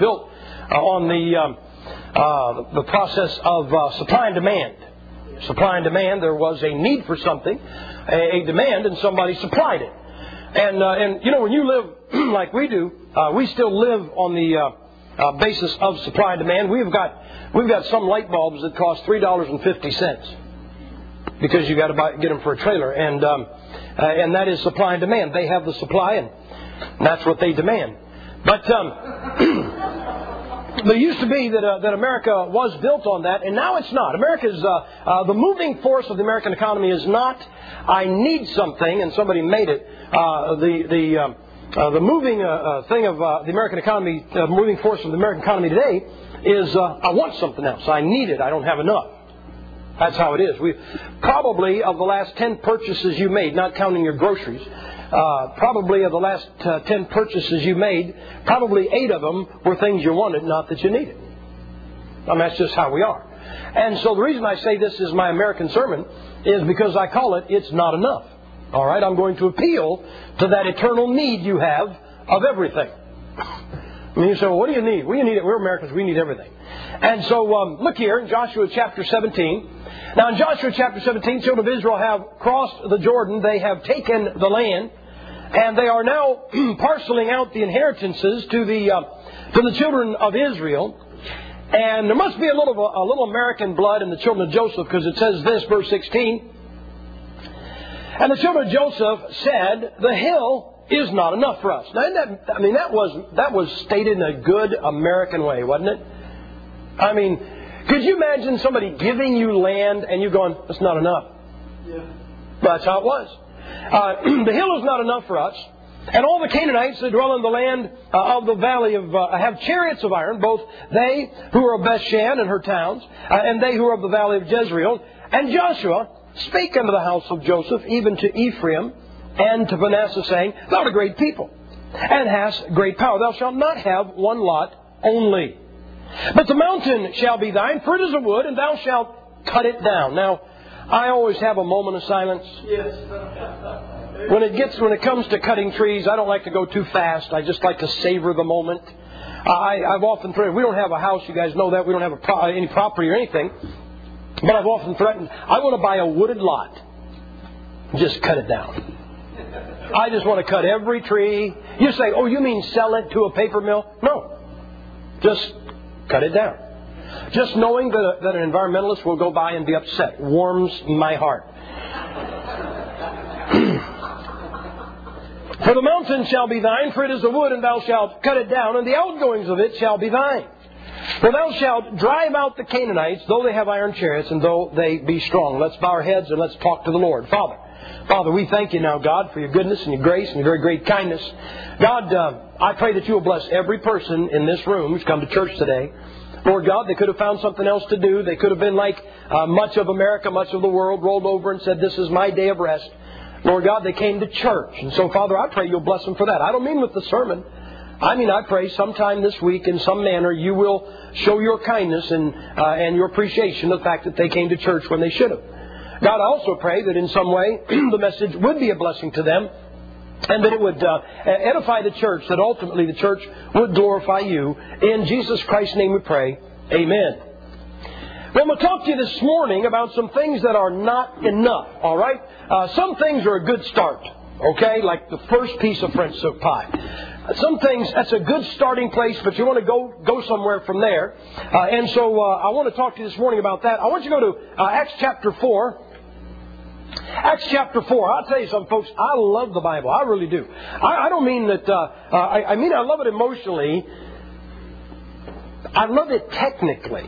the process of supply and demand. Supply and demand. There was a need for something, a demand, and somebody supplied it. And you know, when you live like we do, we still live on the basis of supply and demand. We've got some light bulbs that cost $3.50 because you got to get them for a trailer, and that is supply and demand. They have the supply, and that's what they demand. But there used to be that America was built on that, and now it's not. America's the moving force of the American economy is not I need something and somebody made it. The moving thing of the American economy, moving force of the American economy today is I want something else. I need it. I don't have enough. That's how it is. We probably of the last 10 purchases you made, not counting your groceries, probably of the last 10 purchases you made, probably 8 of them were things you wanted, not that you needed. I mean, that's just how we are. And so the reason I say this is my American sermon is because I call it, It's Not Enough. All right, I'm going to appeal to that eternal need you have of everything. I mean, you say, well, what do you need? Well, you need it. We're Americans. We need everything. And so look here in Joshua chapter 17. Now, in Joshua chapter 17, children of Israel have crossed the Jordan. They have taken the land. And they are now parceling out the inheritances to the children of Israel. And there must be a little American blood in the children of Joseph, because it says this, verse 16. And the children of Joseph said, the hill is not enough for us. Now, that was stated in a good American way, wasn't it? I mean, could you imagine somebody giving you land and you going, that's not enough? Yeah. That's how it was. The hill is not enough for us. And all the Canaanites that dwell in the land of the valley of have chariots of iron, both they who are of Bethshan and her towns, and they who are of the valley of Jezreel. And Joshua spake unto the house of Joseph, even to Ephraim and to Manasseh, saying, Thou art a great people, and hast great power. Thou shalt not have one lot only. But the mountain shall be thine, for it is a wood, and thou shalt cut it down. Now, I always have a moment of silence. Yes. When it comes to cutting trees, I don't like to go too fast. I just like to savor the moment. I've often threatened, we don't have a house, you guys know that. We don't have any property or anything. But I've often threatened, I want to buy a wooded lot. Just cut it down. I just want to cut every tree. You say, oh, you mean sell it to a paper mill? No. Just cut it down. Just knowing that an environmentalist will go by and be upset warms my heart. For the mountain shall be thine, for it is a wood, and thou shalt cut it down, and the outgoings of it shall be thine. For thou shalt drive out the Canaanites, though they have iron chariots, and though they be strong. Let's bow our heads and let's talk to the Lord. Father, we thank you now, God, for your goodness and your grace and your very great kindness. God, I pray that you will bless every person in this room who's come to church today. Lord God, they could have found something else to do. They could have been like much of America, much of the world, rolled over and said, this is my day of rest. Lord God, they came to church. And so, Father, I pray you'll bless them for that. I don't mean with the sermon. I pray sometime this week in some manner you will show your kindness and your appreciation of the fact that they came to church when they should have. God, I also pray that in some way the message would be a blessing to them and that it would edify the church, that ultimately the church would glorify you. In Jesus Christ's name we pray. Amen. Well, I'm going to talk to you this morning about some things that are not enough, all right? Some things are a good start, okay, like the first piece of French soup pie. Some things, that's a good starting place, but you want to go somewhere from there. And so I want to talk to you this morning about that. I want you to go to Acts chapter 4. Acts chapter 4. I'll tell you something, folks. I love the Bible. I really do. I don't mean that... I mean I love it emotionally. I love it technically.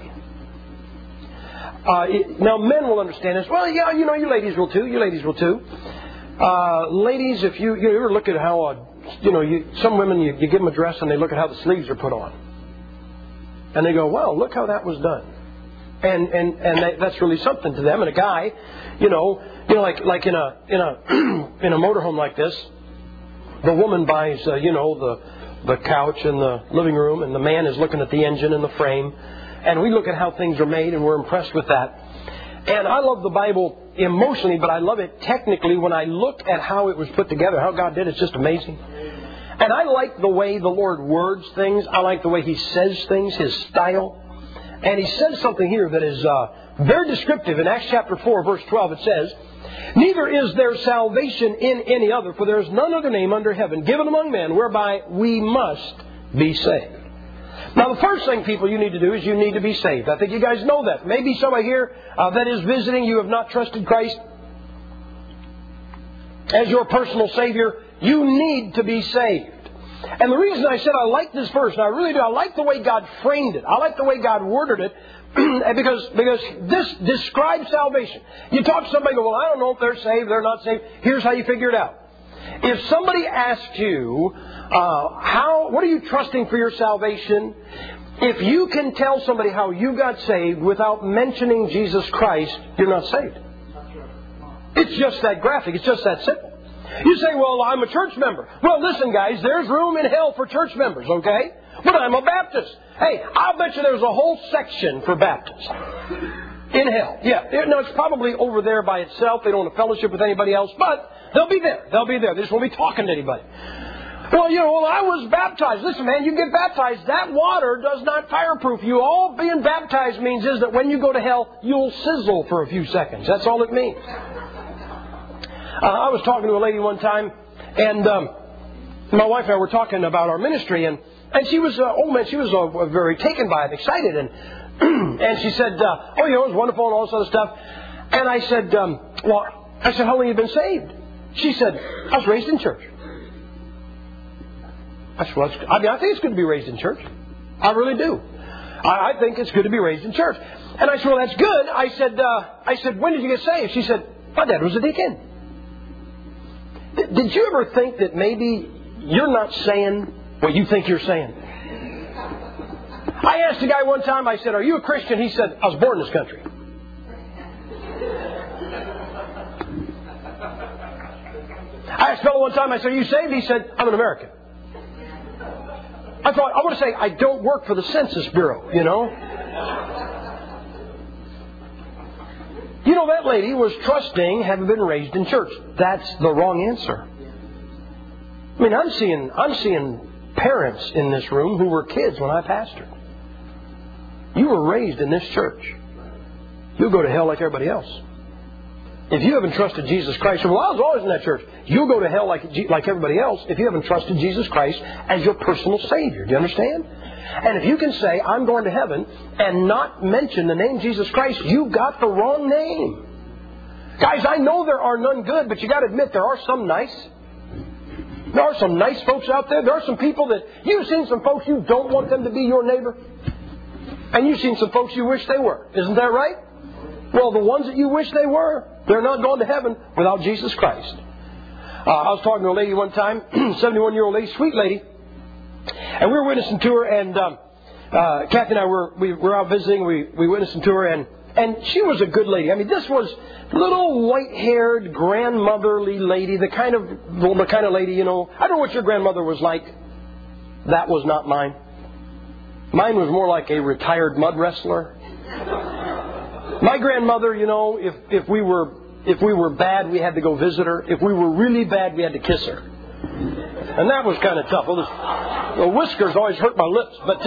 Now, men will understand this. Well, yeah, you know, you ladies will too. You ladies will too. Ladies, if you ever look at how... some women, you give them a dress and they look at how the sleeves are put on. And they go, well, look how that was done. And that's really something to them. And a guy, like in a motorhome like this, the woman buys, the couch and the living room, and the man is looking at the engine and the frame. And we look at how things are made, and we're impressed with that. And I love the Bible emotionally, but I love it technically when I look at how it was put together, how God did it. It's just amazing. And I like the way the Lord words things. I like the way He says things, His style. And He says something here that is very descriptive. In Acts chapter 4, verse 12, it says, neither is there salvation in any other, for there is none other name under heaven given among men whereby we must be saved. Now, the first thing, people, you need to do is you need to be saved. I think you guys know that. Maybe somebody here that is visiting, you have not trusted Christ as your personal Savior. You need to be saved. And the reason I said I like this verse, and I really do, I like the way God framed it. I like the way God worded it, because this describes salvation. You talk to somebody and go, well, I don't know if they're saved, they're not saved. Here's how you figure it out. If somebody asks you, what are you trusting for your salvation? If you can tell somebody how you got saved without mentioning Jesus Christ, you're not saved. It's just that graphic. It's just that simple. You say, well, I'm a church member. Well, listen, guys, there's room in hell for church members, okay? But I'm a Baptist. Hey, I'll bet you there's a whole section for Baptists in hell. Yeah, no, it's probably over there by itself. They don't want to fellowship with anybody else, but they'll be there. They'll be there. They just won't be talking to anybody. Well, I was baptized. Listen, man, you get baptized. That water does not fireproof you. All being baptized means is that when you go to hell, you'll sizzle for a few seconds. That's all it means. I was talking to a lady one time, and my wife and I were talking about our ministry, and she was, she was very taken by it, excited, and she said, it was wonderful and all this other stuff. And I said, how long have you been saved? She said, I was raised in church. I said, I think it's good to be raised in church. I really do. I think it's good to be raised in church. And I said, well, that's good. I said, when did you get saved? She said, my dad was a deacon. Did you ever think that maybe you're not saying what you think you're saying? I asked a guy one time, I said, are you a Christian? He said, I was born in this country. I asked a fellow one time, I said, are you saved? He said, I'm an American. I thought, I want to say, I don't work for the Census Bureau, that lady was trusting having been raised in church. That's the wrong answer. I mean, I'm seeing parents in this room who were kids when I pastored. You were raised in this church. You'll go to hell like everybody else. If you haven't trusted Jesus Christ, well, I was always in that church. You'll go to hell like everybody else if you haven't trusted Jesus Christ as your personal Savior. Do you understand? And if you can say, I'm going to heaven, and not mention the name Jesus Christ, you got the wrong name. Guys, I know there are none good, but you got to admit there are some nice. There are some nice folks out there. There are some people that you've seen some folks you don't want them to be your neighbor. And you've seen some folks you wish they were. Isn't that right? Well, the ones that you wish they were, they're not going to heaven without Jesus Christ. I was talking to a lady one time, 71-year-old lady, sweet lady. And we were witnessing to her, and Kathy and I were out visiting. We witnessed to her, and she was a good lady. I mean, this was little white-haired, grandmotherly lady, the kind of lady, you know. I don't know what your grandmother was like. That was not mine. Mine was more like a retired mud wrestler. My grandmother, you know, if we were bad, we had to go visit her. If we were really bad, we had to kiss her. And that was kind of tough. Well, the whiskers always hurt my lips. But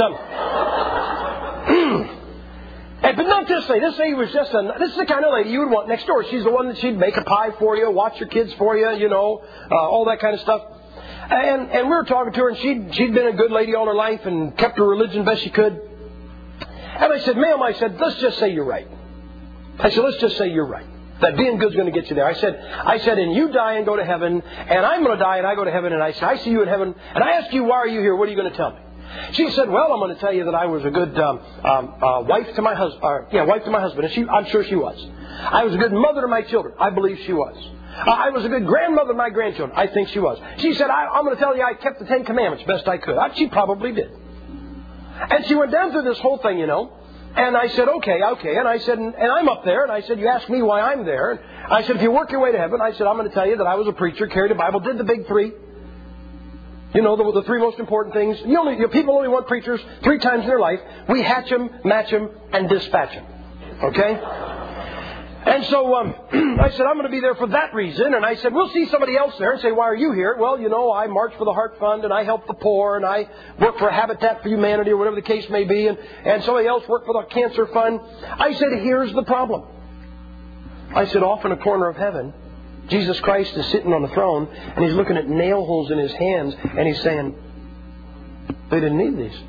not this lady. This lady was this is the kind of lady you would want next door. She's the one that she'd make a pie for you, watch your kids for you, you know, all that kind of stuff. And we were talking to her, and she'd been a good lady all her life and kept her religion best she could. And I said, ma'am, let's just say you're right. I said, let's just say you're right. That being good's going to get you there. I said, and you die and go to heaven, and I'm going to die and I go to heaven, and I see you in heaven, and I ask you, why are you here? What are you going to tell me? She said, well, I'm going to tell you that I was a good wife to my husband. And I'm sure she was. I was a good mother to my children. I believe she was. I was a good grandmother to my grandchildren. I think she was. She said, I'm going to tell you I kept the 10 Commandments best I could. She probably did. And she went down through this whole thing, you know. And I said, okay. And I said, and I'm up there. And I said, you ask me why I'm there. And I said, if you work your way to heaven, I said, I'm going to tell you that I was a preacher, carried a Bible, did the big three. You know, the three most important things. People only want preachers 3 times in their life. We hatch them, match them, and dispatch them. Okay? And so I said, I'm going to be there for that reason. And I said, we'll see somebody else there and say, why are you here? Well, you know, I march for the Heart Fund, and I help the poor, and I work for Habitat for Humanity, or whatever the case may be, and somebody else worked for the Cancer Fund. I said, here's the problem. I said, off in a corner of heaven, Jesus Christ is sitting on the throne, and He's looking at nail holes in His hands, and He's saying, they didn't need these.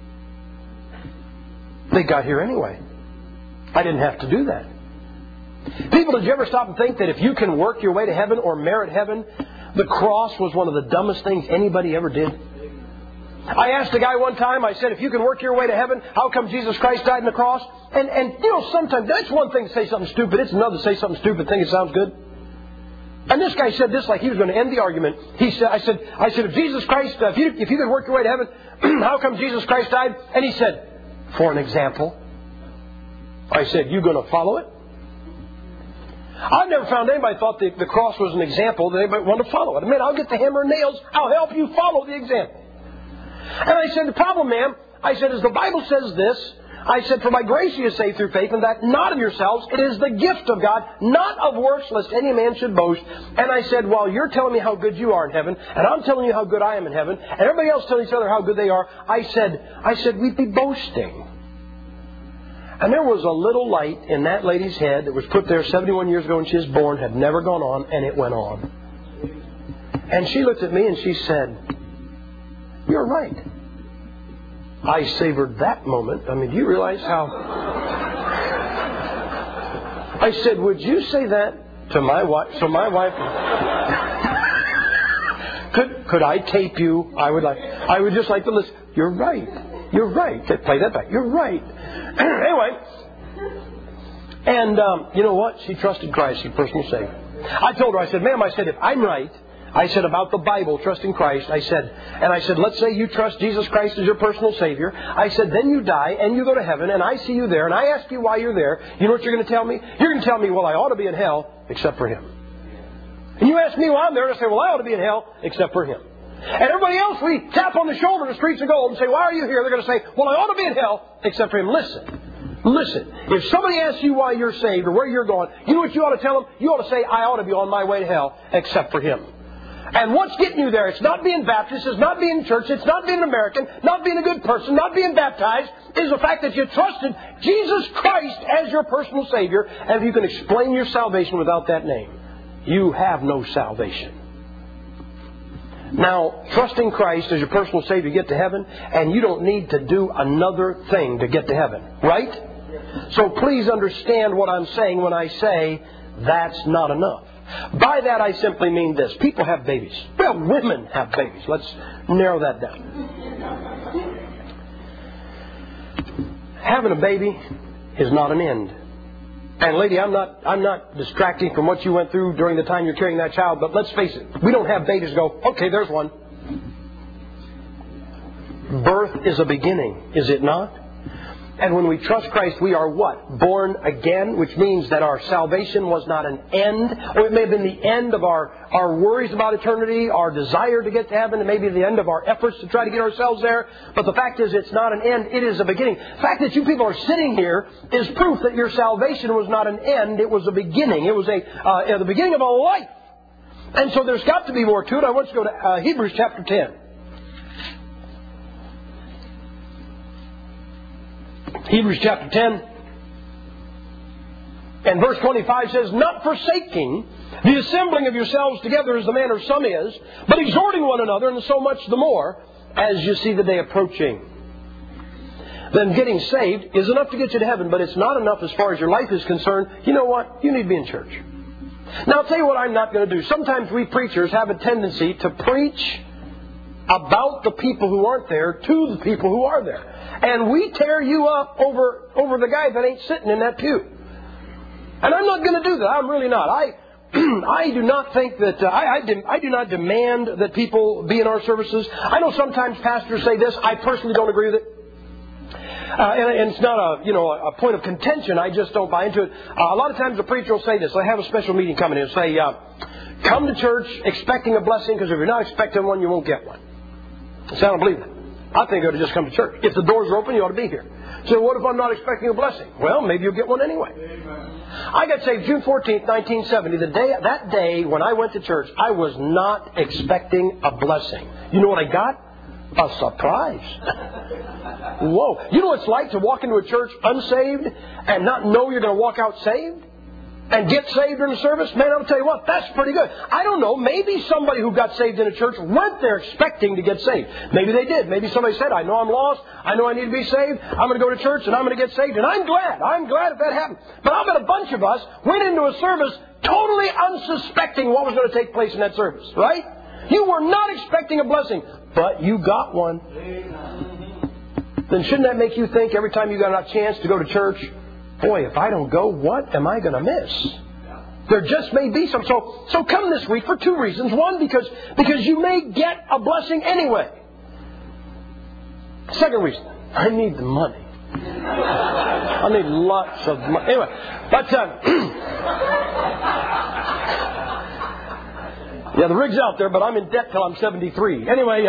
They got here anyway. I didn't have to do that. People, did you ever stop and think that if you can work your way to heaven or merit heaven, the cross was one of the dumbest things anybody ever did? I asked a guy one time, I said, if you can work your way to heaven, how come Jesus Christ died on the cross? And you know, sometimes that's one thing to say something stupid. It's another to say something stupid, think it sounds good. And this guy said this like he was going to end the argument. He said, I said, if Jesus Christ, if you could work your way to heaven, how come Jesus Christ died? And he said, for an example. I said, you going to follow it? I've never found anybody thought the cross was an example that anybody wanted to follow it. I mean, I'll get the hammer and nails. I'll help you follow the example. And I said, the problem, ma'am, I said, is the Bible says this. I said, for by grace you are saved through faith, and that not of yourselves. It is the gift of God, not of works, lest any man should boast. And I said, while you're telling me how good you are in heaven, and I'm telling you how good I am in heaven, and everybody else telling each other how good they are, I said, we'd be boasting. And there was a little light in that lady's head that was put there 71 years ago when she was born, had never gone on, and it went on. And she looked at me and she said, you're right. I savored that moment. I mean, do you realize how... I said, would you say that to my wife? So my wife... Could I tape you? I would just like to listen. You're right. You're right. Play that back. You're right. Anyway. And you know what? She trusted Christ, her personal Savior. I told her, I said, ma'am, I said, if I'm right, I said about the Bible, trusting Christ, I said, let's say you trust Jesus Christ as your personal Savior. I said, then you die and you go to heaven and I see you there and I ask you why you're there. You know what you're going to tell me? You're going to tell me, well, I ought to be in hell except for Him. And you ask me why I'm there and I say, well, I ought to be in hell except for Him. And everybody else, we tap on the shoulder in the streets of gold and say, why are you here? They're going to say, well, I ought to be in hell except for Him. Listen. If somebody asks you why you're saved or where you're going, you know what you ought to tell them? You ought to say, I ought to be on my way to hell except for Him. And what's getting you there? It's not being Baptist, it's not being in church, it's not being an American, not being a good person, not being baptized. It's the fact that you trusted Jesus Christ as your personal Savior. And if you can explain your salvation without that name, you have no salvation. Now, trusting Christ as your personal Savior, you get to heaven, and you don't need to do another thing to get to heaven. Right? So please understand what I'm saying when I say that's not enough. By that I simply mean this. People have babies. Well, women have babies. Let's narrow that down. having a baby is not an end. And lady, I'm not distracting from what you went through during the time you're carrying that child, but let's face it, we don't have babies go, okay, there's one. Birth is a beginning, is it not? And when we trust Christ, we are what? Born again, which means that our salvation was not an end, or it may have been the end of our worries about eternity, our desire to get to heaven, it may be the end of our efforts to try to get ourselves there. But the fact is, it's not an end, it is a beginning. The fact that you people are sitting here is proof that your salvation was not an end, it was a beginning. It was the beginning of a life. And so there's got to be more to it. I want you to go to Hebrews chapter 10. Hebrews chapter 10 and verse 25 says, not forsaking the assembling of yourselves together as the manner of some is, but exhorting one another, and so much the more as you see the day approaching. Then getting saved is enough to get you to heaven, but it's not enough as far as your life is concerned. You know what? You need to be in church. Now I'll tell you what I'm not going to do. Sometimes we preachers have a tendency to preach about the people who aren't there to the people who are there. And we tear you up over the guy that ain't sitting in that pew. And I'm not going to do that. I'm really not. I do not think that I do not demand that people be in our services. I know sometimes pastors say this. I personally don't agree with it. And it's not a point of contention. I just don't buy into it. A lot of times the preacher will say this. I have a special meeting coming in and say, come to church expecting a blessing, because if you're not expecting one, you won't get one. So I don't believe that. I think you ought to just come to church. If the doors are open, you ought to be here. So what if I'm not expecting a blessing? Well, maybe you'll get one anyway. Amen. I got saved June 14th, 1970. That day when I went to church, I was not expecting a blessing. You know what I got? A surprise. Whoa. You know what it's like to walk into a church unsaved and not know you're going to walk out saved? And get saved in the service? Man, I'll tell you what, that's pretty good. I don't know, maybe somebody who got saved in a church went there expecting to get saved. Maybe they did. Maybe somebody said, I know I'm lost. I know I need to be saved. I'm going to go to church and I'm going to get saved. And I'm glad if that happened. But I'll bet a bunch of us went into a service totally unsuspecting what was going to take place in that service. Right? You were not expecting a blessing, but you got one. Then shouldn't that make you think every time you got a chance to go to church, boy, if I don't go, what am I going to miss? There just may be some. So come this week for two reasons. One, because you may get a blessing anyway. Second reason, I need the money. I need lots of money. Anyway, but yeah, the rig's out there, but I'm in debt till I'm 73. Anyway,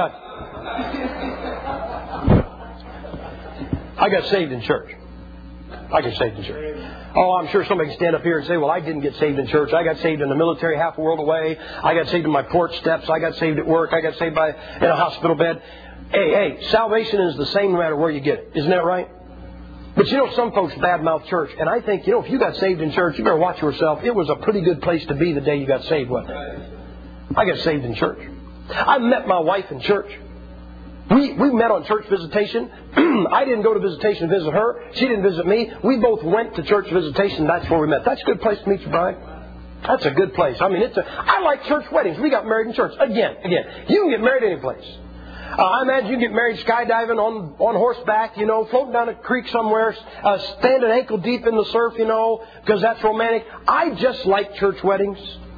I got saved in church. I got saved in church. Oh, I'm sure somebody can stand up here and say, well, I didn't get saved in church. I got saved in the military half a world away. I got saved in my porch steps. I got saved at work. I got saved in a hospital bed. Hey, salvation is the same no matter where you get it. Isn't that right? But you know, some folks badmouth church. And I think, if you got saved in church, you better watch yourself. It was a pretty good place to be the day you got saved, wasn't it? I got saved in church. I met my wife in church. We met on church visitation. I didn't go to visitation to visit her. She didn't visit me. We both went to church visitation. That's where we met. That's a good place to meet your bride. That's a good place. I mean, I like church weddings. We got married in church. Again. You can get married any place. I imagine you can get married skydiving on horseback, floating down a creek somewhere, standing ankle deep in the surf, because that's romantic. I just like church weddings.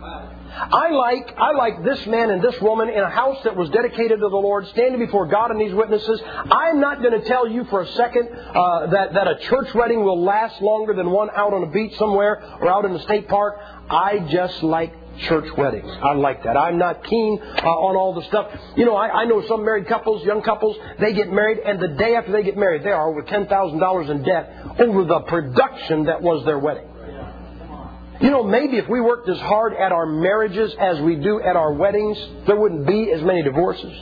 I like this man and this woman in a house that was dedicated to the Lord, standing before God and these witnesses. I'm not going to tell you for a second that a church wedding will last longer than one out on a beach somewhere or out in the state park. I just like church weddings. I like that. I'm not keen on all the stuff. I know some married couples, young couples, they get married, and the day after they get married, they are over $10,000 in debt over the production that was their wedding. Maybe if we worked as hard at our marriages as we do at our weddings, there wouldn't be as many divorces.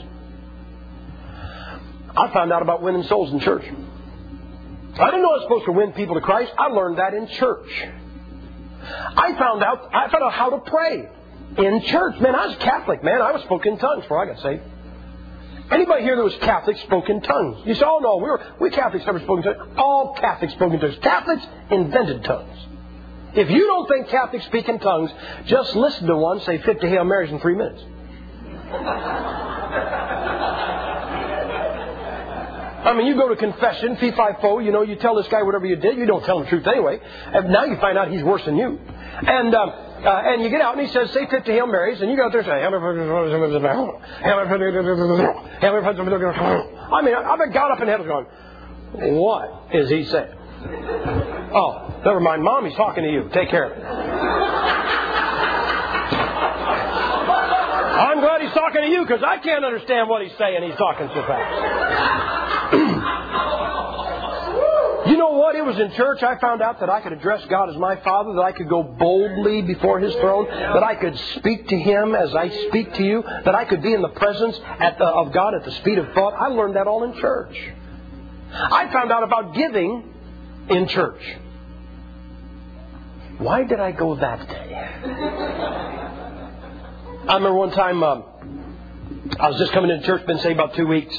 I found out about winning souls in church. I didn't know I was supposed to win people to Christ. I learned that in church. I found out how to pray in church. Man, I was Catholic, man. I was spoken in tongues before I got saved. Anybody here that was Catholic spoke in tongues? You say, oh no, we Catholics never spoke in tongues. All Catholics spoke in tongues. Catholics invented tongues. If you don't think Catholics speak in tongues, just listen to one say 50 Hail Marys in 3 minutes. I mean, you go to confession, fee, fi, fo, you know, you tell this guy whatever you did. You don't tell him the truth anyway. And now you find out he's worse than you. And you get out and he says, say 50 Hail Marys, and you go out there and say, I mean, I got up in heaven going, what is he saying? Oh, never mind, Mom, he's talking to you. Take care of it. I'm glad he's talking to you because I can't understand what he's saying. He's talking so fast. You know what? It was in church I found out that I could address God as my Father, that I could go boldly before His throne, that I could speak to Him as I speak to you, that I could be in the presence of God at the speed of thought. I learned that all in church. I found out about giving in church. Why did I go that day? I remember one time I was just coming into church, been saved about 2 weeks.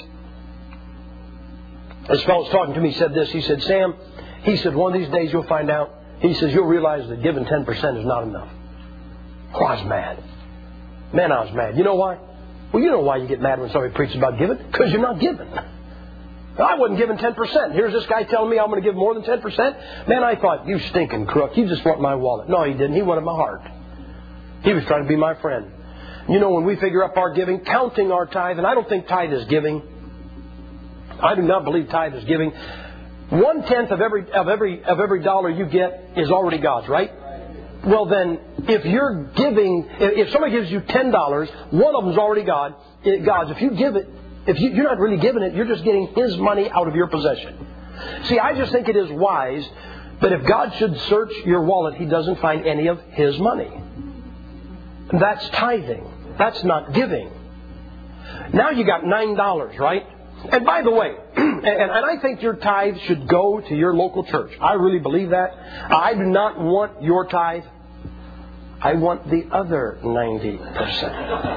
This fellow was talking to me, he said this. He said, Sam, he said, one of these days you'll find out. He says, you'll realize that giving 10% is not enough. Oh, I was mad. Man, I was mad. You know why? Well, you know why you get mad when somebody preaches about giving? Because you're not giving. I wasn't giving 10%. Here's this guy telling me I'm going to give more than 10%. Man, I thought, you stinking crook. You just want my wallet. No, he didn't. He wanted my heart. He was trying to be my friend. You know, when we figure up our giving, counting our tithe, and I don't think tithe is giving. I do not believe tithe is giving. 1/10 of every dollar you get is already God's, right? Well, then, if you're giving, if somebody gives you $10, one of them is already God's. If you give it, if you're not really giving it, you're just getting His money out of your possession. See, I just think it is wise that if God should search your wallet, He doesn't find any of His money. That's tithing. That's not giving. Now you got $9, right? And by the way, and I think your tithe should go to your local church. I really believe that. I do not want your tithe. I want the other 90%.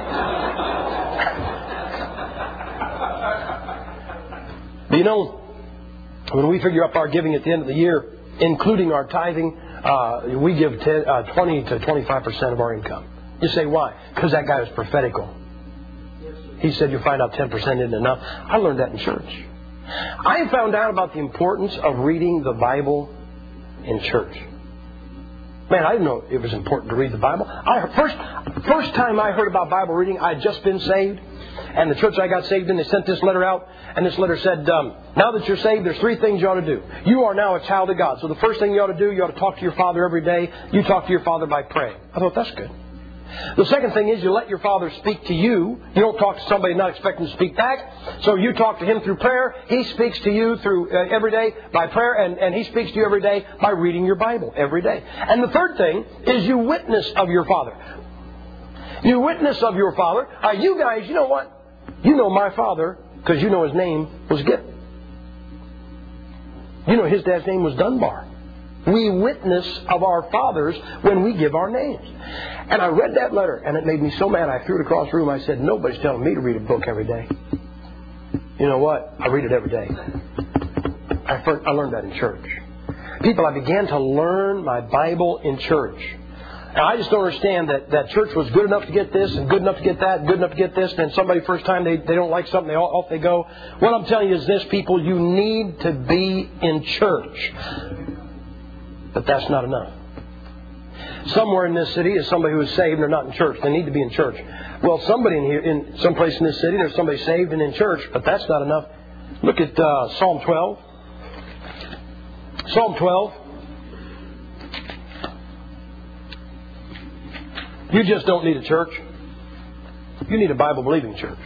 You know, when we figure up our giving at the end of the year, including our tithing, we give 20 to 25% of our income. You say, why? Because that guy was prophetical. He said you'll find out 10% isn't enough. I learned that in church. I found out about the importance of reading the Bible in church. Man, I didn't know it was important to read the Bible. First time I heard about Bible reading, I had just been saved. And the church I got saved in, they sent this letter out. And this letter said, now that you're saved, there's 3 things you ought to do. You are now a child of God. So the first thing you ought to do, you ought to talk to your Father every day. You talk to your Father by praying. I thought, that's good. The second thing is you let your Father speak to you. You don't talk to somebody not expecting to speak back. So you talk to Him through prayer. He speaks to you through every day by prayer. And He speaks to you every day by reading your Bible every day. And the third thing is you witness of your Father. You witness of your Father. You guys, you know what? You know my Father because you know His name was Gitt. You know His dad's name was Dunbar. We witness of our fathers when we give our names. And I read that letter, and it made me so mad. I threw it across the room. I said, nobody's telling me to read a book every day. You know what? I read it every day. I learned that in church. People, I began to learn my Bible in church. And I just don't understand that church was good enough to get this and good enough to get that and good enough to get this. And then somebody first time they don't like something, off they go. What I'm telling you is this, people, you need to be in church. But that's not enough. Somewhere in this city is somebody who is saved and they're not in church. They need to be in church. Well, somebody in here, in some place in this city, there's somebody saved and in church, but that's not enough. Look at Psalm 12. Psalm 12. You just don't need a church. You need a Bible-believing church.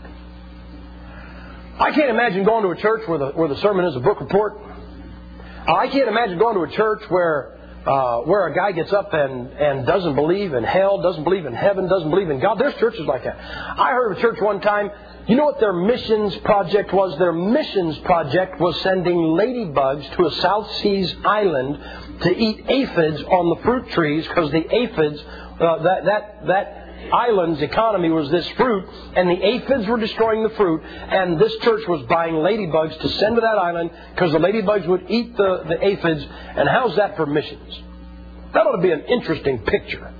I can't imagine going to a church where the sermon is a book report. I can't imagine going to a church where a guy gets up and doesn't believe in hell, doesn't believe in heaven, doesn't believe in God. There's churches like that. I heard of a church one time. You know what their missions project was? Their missions project was sending ladybugs to a South Seas island to eat aphids on the fruit trees because the aphids, that island's economy was this fruit, and the aphids were destroying the fruit, and this church was buying ladybugs to send to that island because the ladybugs would eat the aphids. And how's that for missions? That ought to be an interesting picture.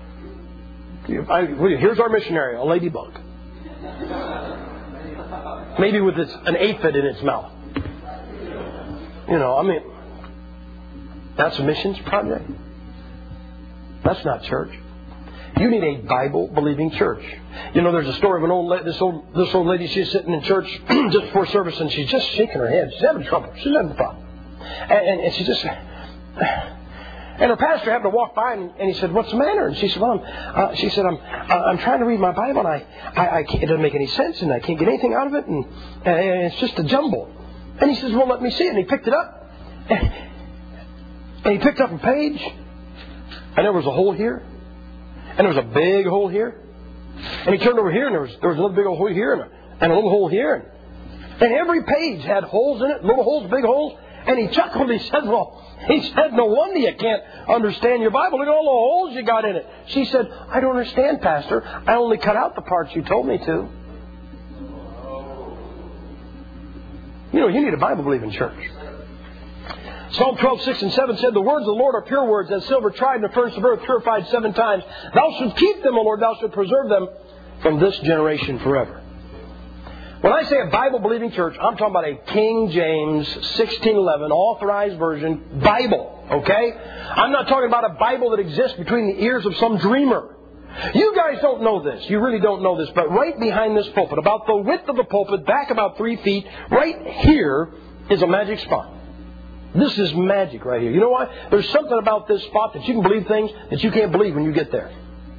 Here's our missionary, a ladybug. Maybe with an aphid in its mouth. You know, I mean, that's a missions project. That's not church. You need a Bible-believing church. You know, there's a story of this old lady. She's sitting in church just before service, and she's just shaking her head. She's having trouble. She's having a problem. And she just... And her pastor happened to walk by, and he said, "What's the matter?" And she said, "Well, I'm trying to read my Bible, and I can't, it doesn't make any sense, and I can't get anything out of it, and it's just a jumble." And he says, "Well, let me see it." And he picked it up, and he picked up a page, and there was a hole here, and there was a big hole here, and he turned over here, and there was another big hole here, and a little hole here, and every page had holes in it, little holes, big holes. And he chuckled. He said, "No wonder you can't understand your Bible. Look at all the holes you got in it." She said, "I don't understand, Pastor. I only cut out the parts you told me to." You know, you need a Bible-believing church. Psalm 12:6-7 said, "The words of the Lord are pure words, as silver tried in the furnace of earth, purified 7 times. Thou shalt keep them, O Lord. Thou shalt preserve them from this generation forever." When I say a Bible-believing church, I'm talking about a King James 1611 authorized version Bible, okay? I'm not talking about a Bible that exists between the ears of some dreamer. You guys don't know this. You really don't know this. But right behind this pulpit, about the width of the pulpit, back about 3 feet, right here is a magic spot. This is magic right here. You know why? There's something about this spot that you can believe things that you can't believe when you get there.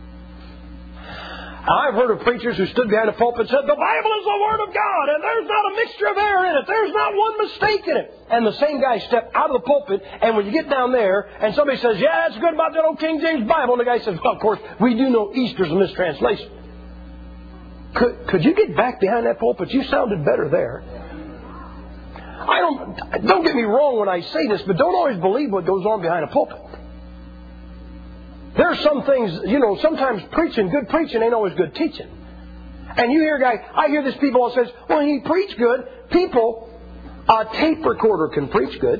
I've heard of preachers who stood behind a pulpit and said, "The Bible is the Word of God, and there's not a mixture of error in it. There's not one mistake in it." And the same guy stepped out of the pulpit, and when you get down there, and somebody says, "Yeah, that's good about that old King James Bible," and the guy says, "Well, of course, we do know Easter's a mistranslation." Could you get back behind that pulpit? You sounded better there. Don't get me wrong when I say this, but don't always believe what goes on behind a pulpit. There are some things, you know, sometimes good preaching ain't always good teaching. And you hear I hear this people that says, "Well, he preached good." People, a tape recorder can preach good.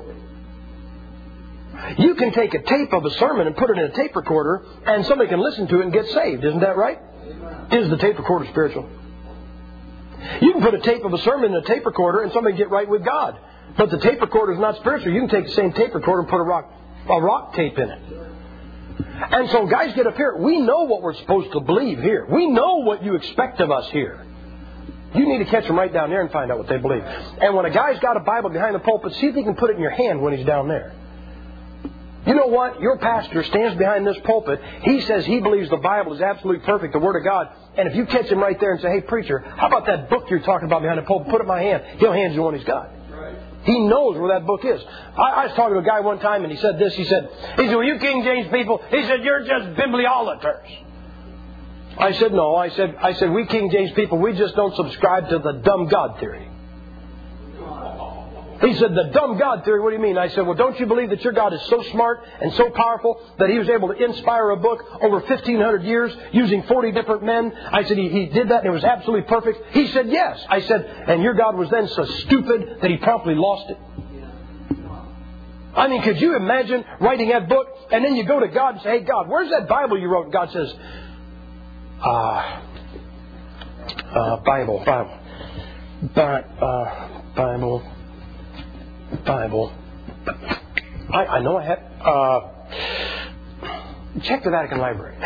You can take a tape of a sermon and put it in a tape recorder, and somebody can listen to it and get saved. Isn't that right? Is the tape recorder spiritual? You can put a tape of a sermon in a tape recorder and somebody get right with God. But the tape recorder is not spiritual. You can take the same tape recorder and put a rock tape in it. And so guys get up here. We know what we're supposed to believe here. We know what you expect of us here. You need to catch them right down there and find out what they believe. And when a guy's got a Bible behind the pulpit, see if he can put it in your hand when he's down there. You know what? Your pastor stands behind this pulpit. He says he believes the Bible is absolutely perfect, the Word of God. And if you catch him right there and say, "Hey, preacher, how about that book you're talking about behind the pulpit? Put it in my hand." He'll hand you the one he's got. Right. He knows where that book is. I was talking to a guy one time, and he said this. He said, "Well, you King James people," he said, "you're just bibliolaters." I said, "No." I said, "We King James people, we just don't subscribe to the dumb God theory." He said, "The dumb God theory, what do you mean?" I said, "Well, don't you believe that your God is so smart and so powerful that He was able to inspire a book over 1,500 years using 40 different men?" I said, he did that and it was absolutely perfect. He said, "Yes." I said, "And your God was then so stupid that He promptly lost it?" I mean, could you imagine writing that book and then you go to God and say, "Hey, God, where's that Bible you wrote?" And God says, Bible. I know I have. Check the Vatican Library.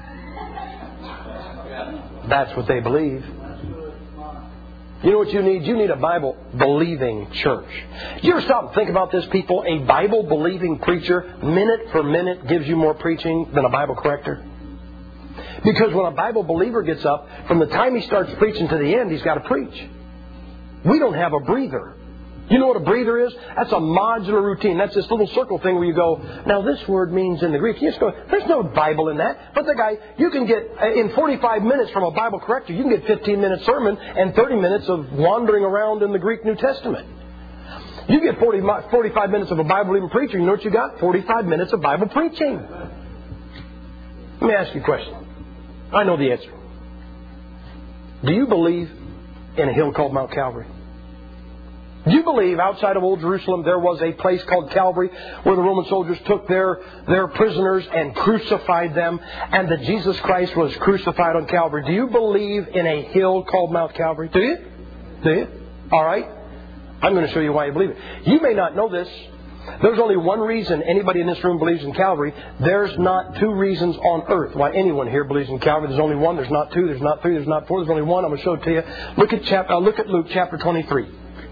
That's what they believe. You know what you need? You need a Bible-believing church. Do you ever stop and think about this, people? A Bible-believing preacher, minute for minute, gives you more preaching than a Bible corrector. Because when a Bible believer gets up, from the time he starts preaching to the end, he's got to preach. We don't have a breather. You know what a breather is? That's a modular routine. That's this little circle thing where you go, "Now this word means in the Greek." You just go, "There's no Bible in that." But the guy, you can get, in 45 minutes from a Bible corrector, you can get 15-minute sermon and 30 minutes of wandering around in the Greek New Testament. You get 45 minutes of a Bible-believing preacher, you know what you got? 45 minutes of Bible preaching. Let me ask you a question. I know the answer. Do you believe in a hill called Mount Calvary? Do you believe outside of Old Jerusalem there was a place called Calvary where the Roman soldiers took their prisoners and crucified them, and that Jesus Christ was crucified on Calvary? Do you believe in a hill called Mount Calvary? Do you? Do you? All right? I'm going to show you why you believe it. You may not know this. There's only one reason anybody in this room believes in Calvary. There's not two reasons on earth why anyone here believes in Calvary. There's only one. There's not two. There's not three. There's not four. There's only one. I'm going to show it to you. Look at Luke chapter 23.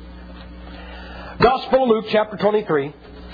Gospel of Luke chapter 23.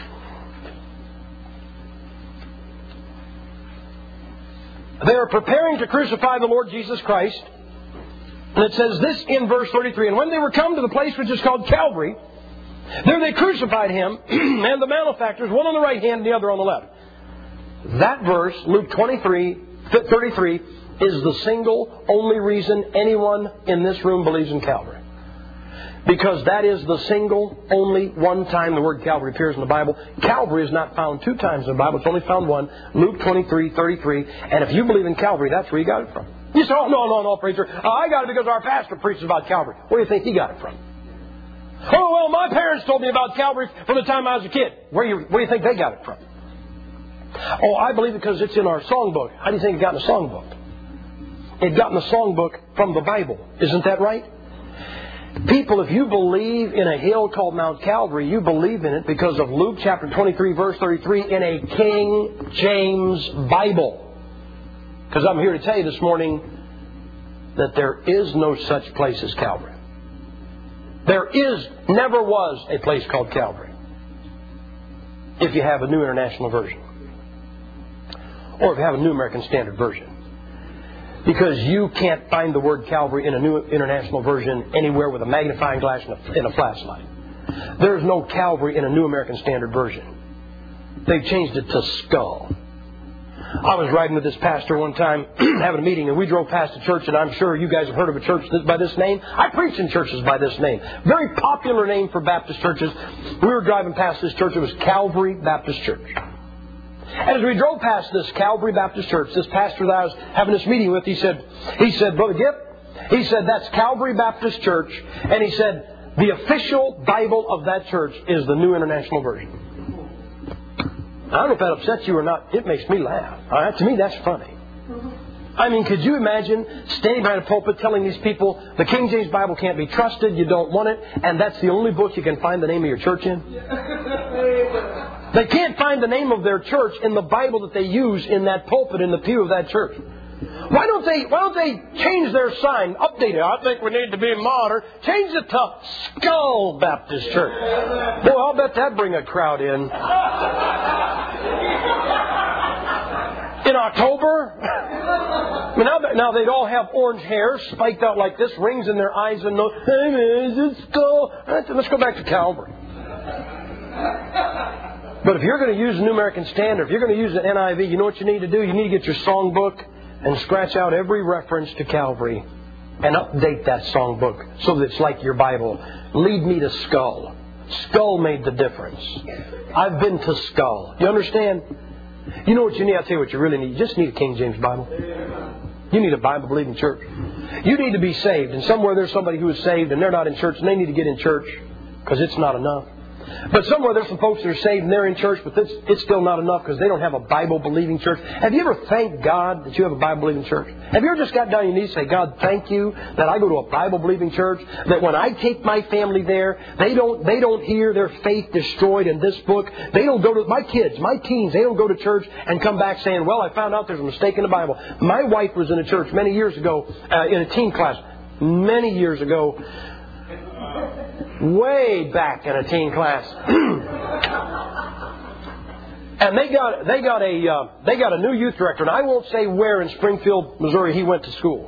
They are preparing to crucify the Lord Jesus Christ. And it says this in verse 33. And when they were come to the place which is called Calvary, there they crucified Him and the malefactors, one on the right hand and the other on the left. That verse, Luke 33, is the single only reason anyone in this room believes in Calvary. Because that is the single only one time the word Calvary appears in the Bible. Calvary is not found two times in the Bible. It's only found one. Luke 23:33. And if you believe in Calvary, that's where you got it from. You say, oh, no, preacher. I got it because our pastor preaches about Calvary. Where do you think he got it from? Oh, well, my parents told me about Calvary from the time I was a kid. Where do you think they got it from? Oh, I believe it because it's in our songbook. How do you think it got in the songbook? It got in the songbook from the Bible. Isn't that right? People, if you believe in a hill called Mount Calvary, you believe in it because of Luke chapter 23, verse 33 in a King James Bible. Because I'm here to tell you this morning that there is no such place as Calvary. Never was a place called Calvary. If you have a New International Version. Or if you have a New American Standard Version. Because you can't find the word Calvary in a New International Version anywhere with a magnifying glass and a flashlight. There's no Calvary in a New American Standard Version. They've changed it to skull. I was riding with this pastor one time, having a meeting, and we drove past a church, and I'm sure you guys have heard of a church by this name. I preach in churches by this name. Very popular name for Baptist churches. We were driving past this church. It was Calvary Baptist Church. And as we drove past this Calvary Baptist Church, this pastor that I was having this meeting with, he said, Brother Gipp, he said, that's Calvary Baptist Church. And he said, the official Bible of that church is the New International Version. I don't know if that upsets you or not. It makes me laugh. To me, that's funny. I mean, could you imagine standing behind a pulpit telling these people the King James Bible can't be trusted, you don't want it, and that's the only book you can find the name of your church in? They can't find the name of their church in the Bible that they use in that pulpit in the pew of that church. Why don't they change their sign, update it? I think we need to be modern. Change it to Skull Baptist Church. Boy, I'll bet that'd bring a crowd in. In October? Now they'd all have orange hair spiked out like this, rings in their eyes and nose. Hey, it's Skull. Let's go back to Calvary. But if you're going to use the New American Standard, if you're going to use the NIV, you know what you need to do? You need to get your songbook and scratch out every reference to Calvary and update that songbook so that it's like your Bible. Lead me to Skull. Skull made the difference. I've been to Skull. You understand? You know what you need? I'll tell you what you really need. You just need a King James Bible. You need a Bible-believing church. You need to be saved. And somewhere there's somebody who is saved and they're not in church and they need to get in church because it's not enough. But somewhere there's some folks that are saved and they're in church, but it's still not enough because they don't have a Bible-believing church. Have you ever thanked God that you have a Bible-believing church? Have you ever just got down on your knees and say, God, thank you that I go to a Bible-believing church, that when I take my family there, they don't hear their faith destroyed in this book. They don't go to, my kids, my teens, they don't go to church and come back saying, well, I found out there's a mistake in the Bible. My wife was in a church many years ago, in a teen class, many years ago, way back in a teen class. And they got a new youth director, and I won't say where in Springfield, Missouri he went to school.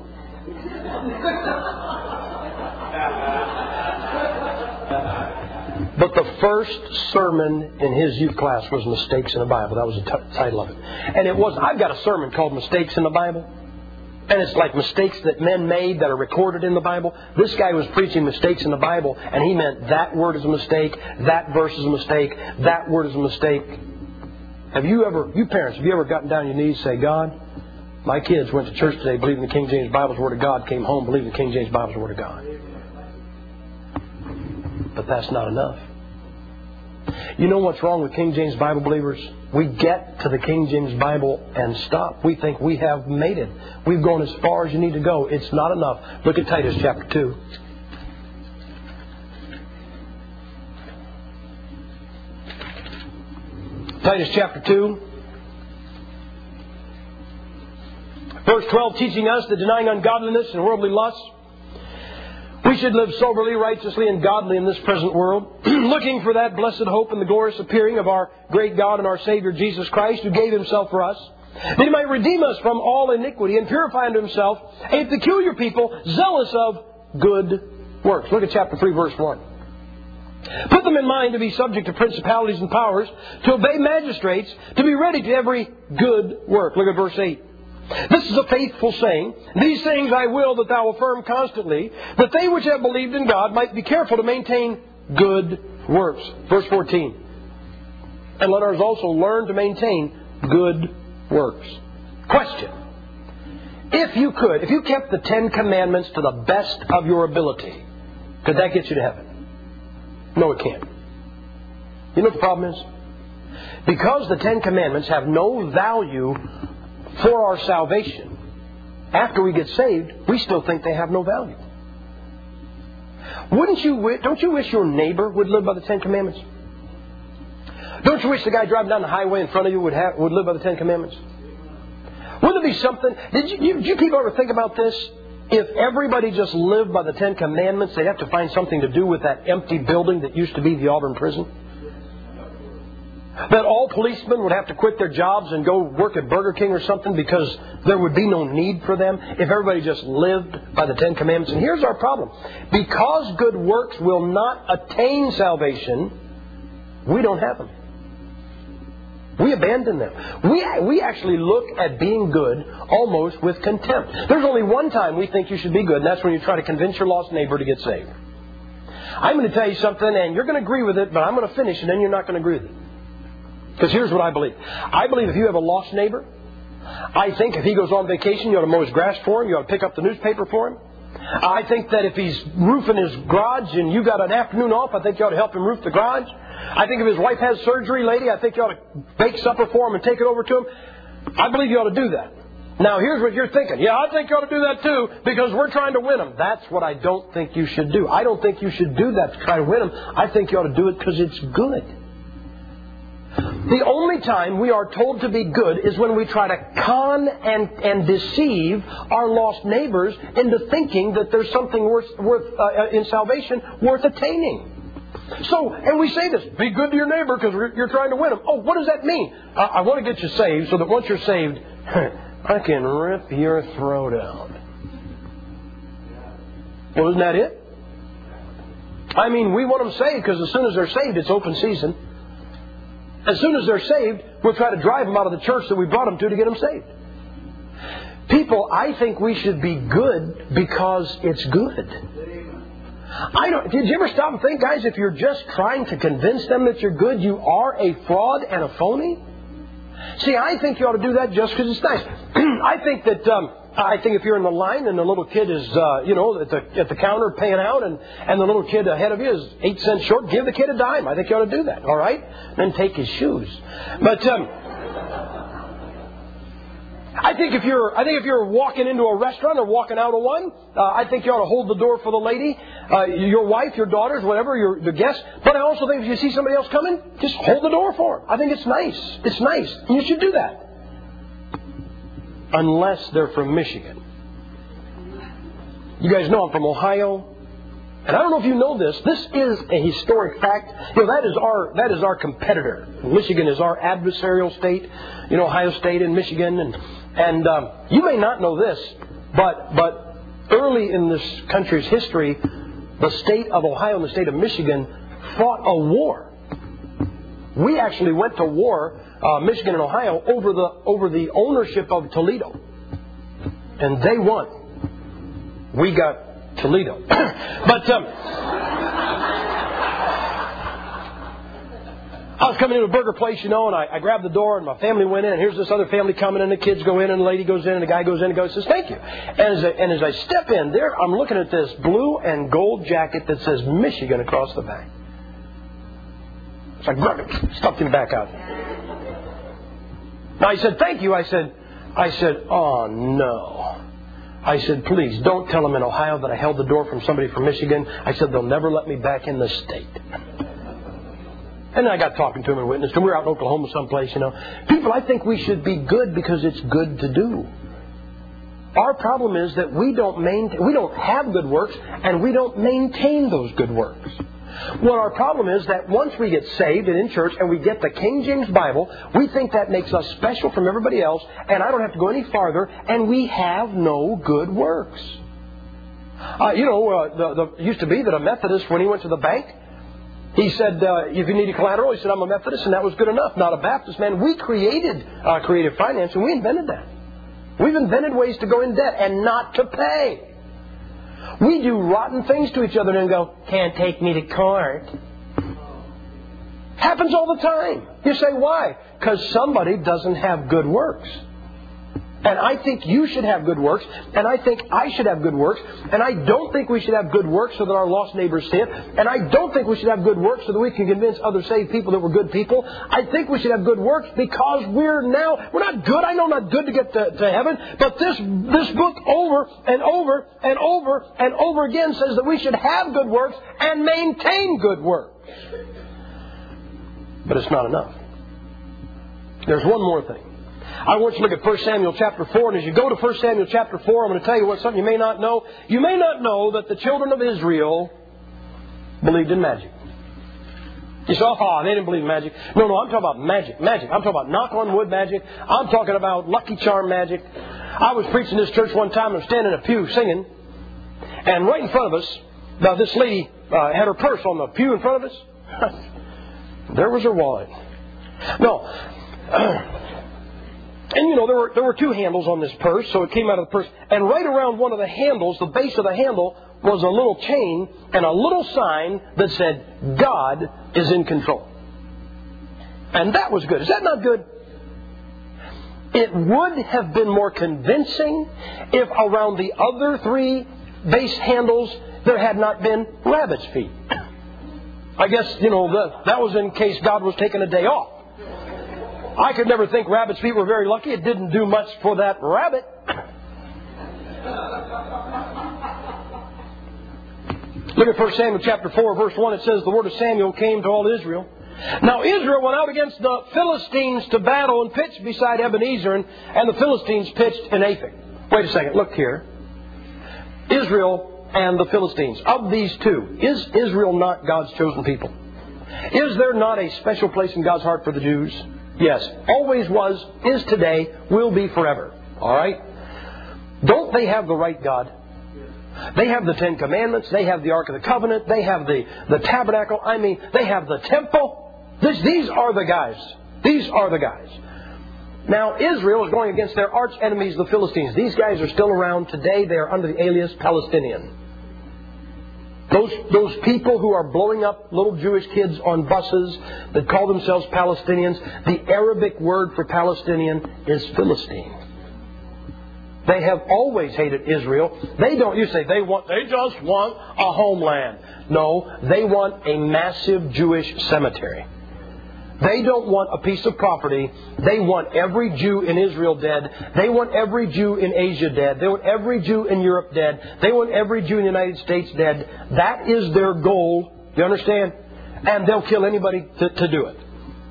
But the first sermon in his youth class was Mistakes in the Bible. That was the title of it. And I've got a sermon called Mistakes in the Bible. And it's like mistakes that men made that are recorded in the Bible. This guy was preaching mistakes in the Bible, and he meant that word is a mistake, that verse is a mistake, that word is a mistake. You parents, have you ever gotten down on your knees and say, God, my kids went to church today believing the King James Bible is the Word of God, came home believing the King James Bible is the Word of God. But that's not enough. You know what's wrong with King James Bible believers? We get to the King James Bible and stop. We think we have made it. We've gone as far as you need to go. It's not enough. Look at Titus chapter 2. Titus chapter 2. Verse 12, teaching us that denying ungodliness and worldly lusts, we should live soberly, righteously, and godly in this present world, looking for that blessed hope and the glorious appearing of our great God and our Savior Jesus Christ, who gave Himself for us, that He might redeem us from all iniquity and purify unto Himself a peculiar people, zealous of good works. Look at chapter 3, verse 1. Put them in mind to be subject to principalities and powers, to obey magistrates, to be ready to every good work. Look at verse 8. This is a faithful saying. These things I will that thou affirm constantly, that they which have believed in God might be careful to maintain good works. Verse 14. And let us also learn to maintain good works. Question. If you kept the 10 Commandments to the best of your ability, could that get you to heaven? No, it can't. You know what the problem is? Because the 10 Commandments have no value for our salvation, after we get saved, we still think they have no value. Don't you wish your neighbor would live by the 10 Commandments? Don't you wish the guy driving down the highway in front of you would live by the 10 Commandments? Wouldn't it be something? Did you people ever think about this? If everybody just lived by the 10 Commandments, they'd have to find something to do with that empty building that used to be the Auburn prison. That all policemen would have to quit their jobs and go work at Burger King or something because there would be no need for them if everybody just lived by the 10 Commandments. And here's our problem. Because good works will not attain salvation, we don't have them. We abandon them. We actually look at being good almost with contempt. There's only one time we think you should be good, and that's when you try to convince your lost neighbor to get saved. I'm going to tell you something, and you're going to agree with it, but I'm going to finish, and then you're not going to agree with it. Because here's what I believe. I believe if you have a lost neighbor, I think if he goes on vacation, you ought to mow his grass for him. You ought to pick up the newspaper for him. I think that if he's roofing his garage and you got an afternoon off, I think you ought to help him roof the garage. I think if his wife has surgery, lady, I think you ought to bake supper for him and take it over to him. I believe you ought to do that. Now, here's what you're thinking. Yeah, I think you ought to do that too because we're trying to win them. That's what I don't think you should do. I don't think you should do that to try to win them. I think you ought to do it because it's good. The only time we are told to be good is when we try to con and deceive our lost neighbors into thinking that there's something worth in salvation worth attaining. So, and we say this, be good to your neighbor because you're trying to win them. Oh, what does that mean? I want to get you saved so that once you're saved, I can rip your throat out. Well, isn't that it? I mean, we want them saved because as soon as they're saved, it's open season. As soon as they're saved, we'll try to drive them out of the church that we brought them to get them saved. People, I think we should be good because it's good. Did you ever stop and think, guys, if you're just trying to convince them that you're good, you are a fraud and a phony? See, I think you ought to do that just because it's nice. I think if you're in the line and the little kid is, at the counter paying out and the little kid ahead of you is 8 cents short, give the kid a dime. I think you ought to do that, all right? Then take his shoes. But I think if you're walking into a restaurant or walking out of one, I think you ought to hold the door for the lady, your wife, your daughters, whatever, the guests. But I also think if you see somebody else coming, just hold the door for them. I think it's nice. It's nice. And you should do that. Unless they're from Michigan. You guys know I'm from Ohio. And I don't know if you know this. This is a historic fact. That is our competitor. Michigan is our adversarial state. Ohio State and Michigan. And you may not know this, but early in this country's history, the state of Ohio and the state of Michigan fought a war. We actually went to war, Michigan and Ohio, over the ownership of Toledo. And they won. We got Toledo. But I was coming into a burger place, and I grabbed the door, and my family went in, and here's this other family coming in, the kids go in, and the lady goes in, and the guy goes in and goes, says, thank you. And as I step in there, I'm looking at this blue and gold jacket that says Michigan across the back. So I grabbed it, stuffed him back out. Now, he said, thank you. I said, oh, no. I said, please, don't tell them in Ohio that I held the door from somebody from Michigan. I said, they'll never let me back in the state. And I got talking to him and witnessed to him. We were out in Oklahoma someplace, People, I think we should be good because it's good to do. Our problem is that we don't have good works, and we don't maintain those good works. Well, our problem is that once we get saved and in church and we get the King James Bible, we think that makes us special from everybody else, and I don't have to go any farther, and we have no good works. It used to be that a Methodist, when he went to the bank, he said, if you need a collateral, he said, I'm a Methodist, and that was good enough. Not a Baptist, man. We created creative finance, and we invented that. We've invented ways to go in debt and not to pay. We do rotten things to each other and go, can't take me to court. Happens all the time. You say, why? Because somebody doesn't have good works. And I think you should have good works, and I think I should have good works, and I don't think we should have good works so that our lost neighbors see it, and I don't think we should have good works so that we can convince other saved people that we're good people. I think we should have good works because we're not good. I know I'm not good to get to heaven, but this book over and over and over and over again says that we should have good works and maintain good works. But it's not enough. There's one more thing. I want you to look at 1 Samuel chapter 4, and as you go to 1 Samuel chapter 4, I'm going to tell you something you may not know. You may not know that the children of Israel believed in magic. You say, they didn't believe in magic. No, I'm talking about magic. I'm talking about knock-on-wood magic. I'm talking about lucky charm magic. I was preaching this church one time, and I was standing in a pew singing, and right in front of us, now this lady had her purse on the pew in front of us. There was her wallet. And there were two handles on this purse, so it came out of the purse. And right around one of the handles, the base of the handle, was a little chain and a little sign that said, God is in control. And that was good. Is that not good? It would have been more convincing if around the other three base handles there had not been rabbit's feet. I guess, that was in case God was taking a day off. I could never think rabbit's feet were very lucky. It didn't do much for that rabbit. Look at 1 Samuel chapter 4, verse 1. It says, the word of Samuel came to all Israel. Now Israel went out against the Philistines to battle and pitched beside Ebenezer, and the Philistines pitched in Aphek. Wait a second. Look here. Israel and the Philistines. Of these two, is Israel not God's chosen people? Is there not a special place in God's heart for the Jews? Yes. Always was, is today, will be forever. All right? Don't they have the right God? They have the Ten Commandments. They have the Ark of the Covenant. They have the tabernacle. They have the temple. These are the guys. These are the guys. Now, Israel is going against their arch enemies, the Philistines. These guys are still around today. They are under the alias Palestinian. Those people who are blowing up little Jewish kids on buses that call themselves Palestinians, the Arabic word for Palestinian is Philistine. They have always hated Israel. They just want a homeland. No, they want a massive Jewish cemetery. They don't want a piece of property. They want every Jew in Israel dead. They want every Jew in Asia dead. They want every Jew in Europe dead. They want every Jew in the United States dead. That is their goal. Do you understand? And they'll kill anybody to do it.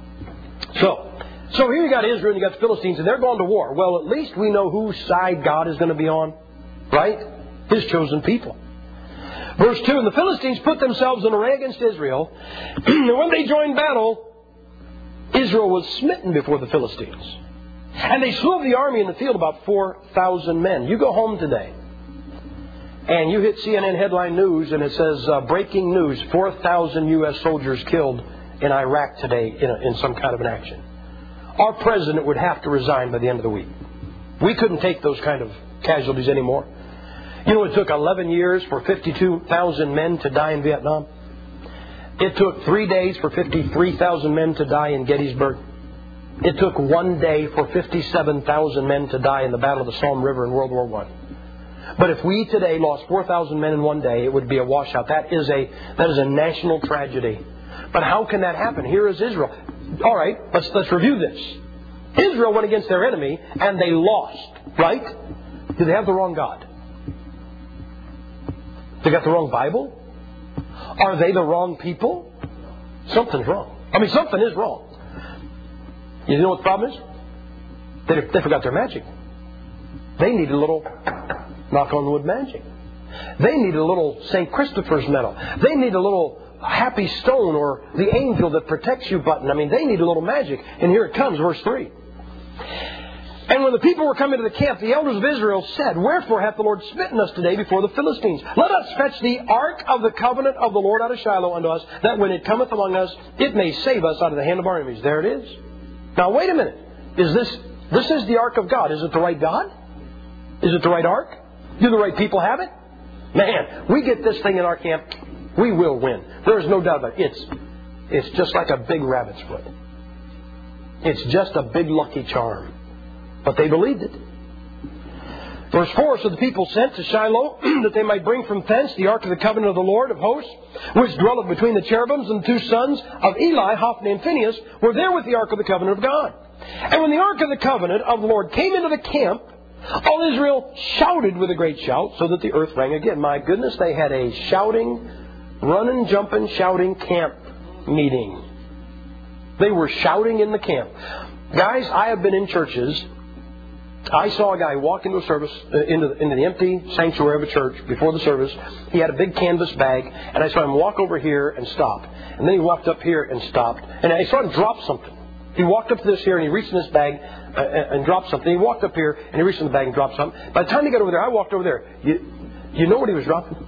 So here you got Israel and you got the Philistines, and they're going to war. Well, at least we know whose side God is going to be on. Right? His chosen people. Verse 2, and the Philistines put themselves in array against Israel. And when they joined battle, Israel was smitten before the Philistines. And they slew of the army in the field about 4,000 men. You go home today and you hit CNN headline news and it says, breaking news, 4,000 U.S. soldiers killed in Iraq today in some kind of an action. Our president would have to resign by the end of the week. We couldn't take those kind of casualties anymore. You know, it took 11 years for 52,000 men to die in Vietnam. It took 3 days for 53,000 men to die in Gettysburg. It took 1 day for 57,000 men to die in the Battle of the Somme River in World War I. But if we today lost 4,000 men in 1 day, it would be a washout. That is a national tragedy. But how can that happen? Here is Israel. All right, let's review this. Israel went against their enemy and they lost, right? Did they have the wrong God? They got the wrong Bible? Are they the wrong people? Something's wrong. I mean, something is wrong. You know what the problem is? They forgot their magic. They need a little knock on wood magic. They need a little St. Christopher's medal. They need a little happy stone or the angel that protects you button. I mean, they need a little magic. And here it comes, verse 3. And when the people were coming to the camp, the elders of Israel said, Wherefore hath the Lord smitten us today before the Philistines? Let us fetch the ark of the covenant of the Lord out of Shiloh unto us, that when it cometh among us, it may save us out of the hand of our enemies. There it is. Now, wait a minute. Is this is the ark of God. Is it the right God? Is it the right ark? Do the right people have it? Man, we get this thing in our camp, we will win. There is no doubt about it. It's just like a big rabbit's foot. It's just a big lucky charm. But they believed it. Verse 4, So the people sent to Shiloh, that they might bring from thence the ark of the covenant of the Lord of hosts, which dwelleth between the cherubims, and the two sons of Eli, Hophni and Phinehas, were there with the ark of the covenant of God. And when the ark of the covenant of the Lord came into the camp, all Israel shouted with a great shout, so that the earth rang again. My goodness, they had a shouting, running, jumping, shouting camp meeting. They were shouting in the camp. Guys, I have been in churches. I saw a guy walk into a service, into the empty sanctuary of a church before the service. He had a big canvas bag, and I saw him walk over here and stop. And then he walked up here and stopped. And I saw him drop something. He walked up to this here, and he reached in his bag and dropped something. He walked up here, and he reached in the bag and dropped something. By the time he got over there, I walked over there. You know what he was dropping?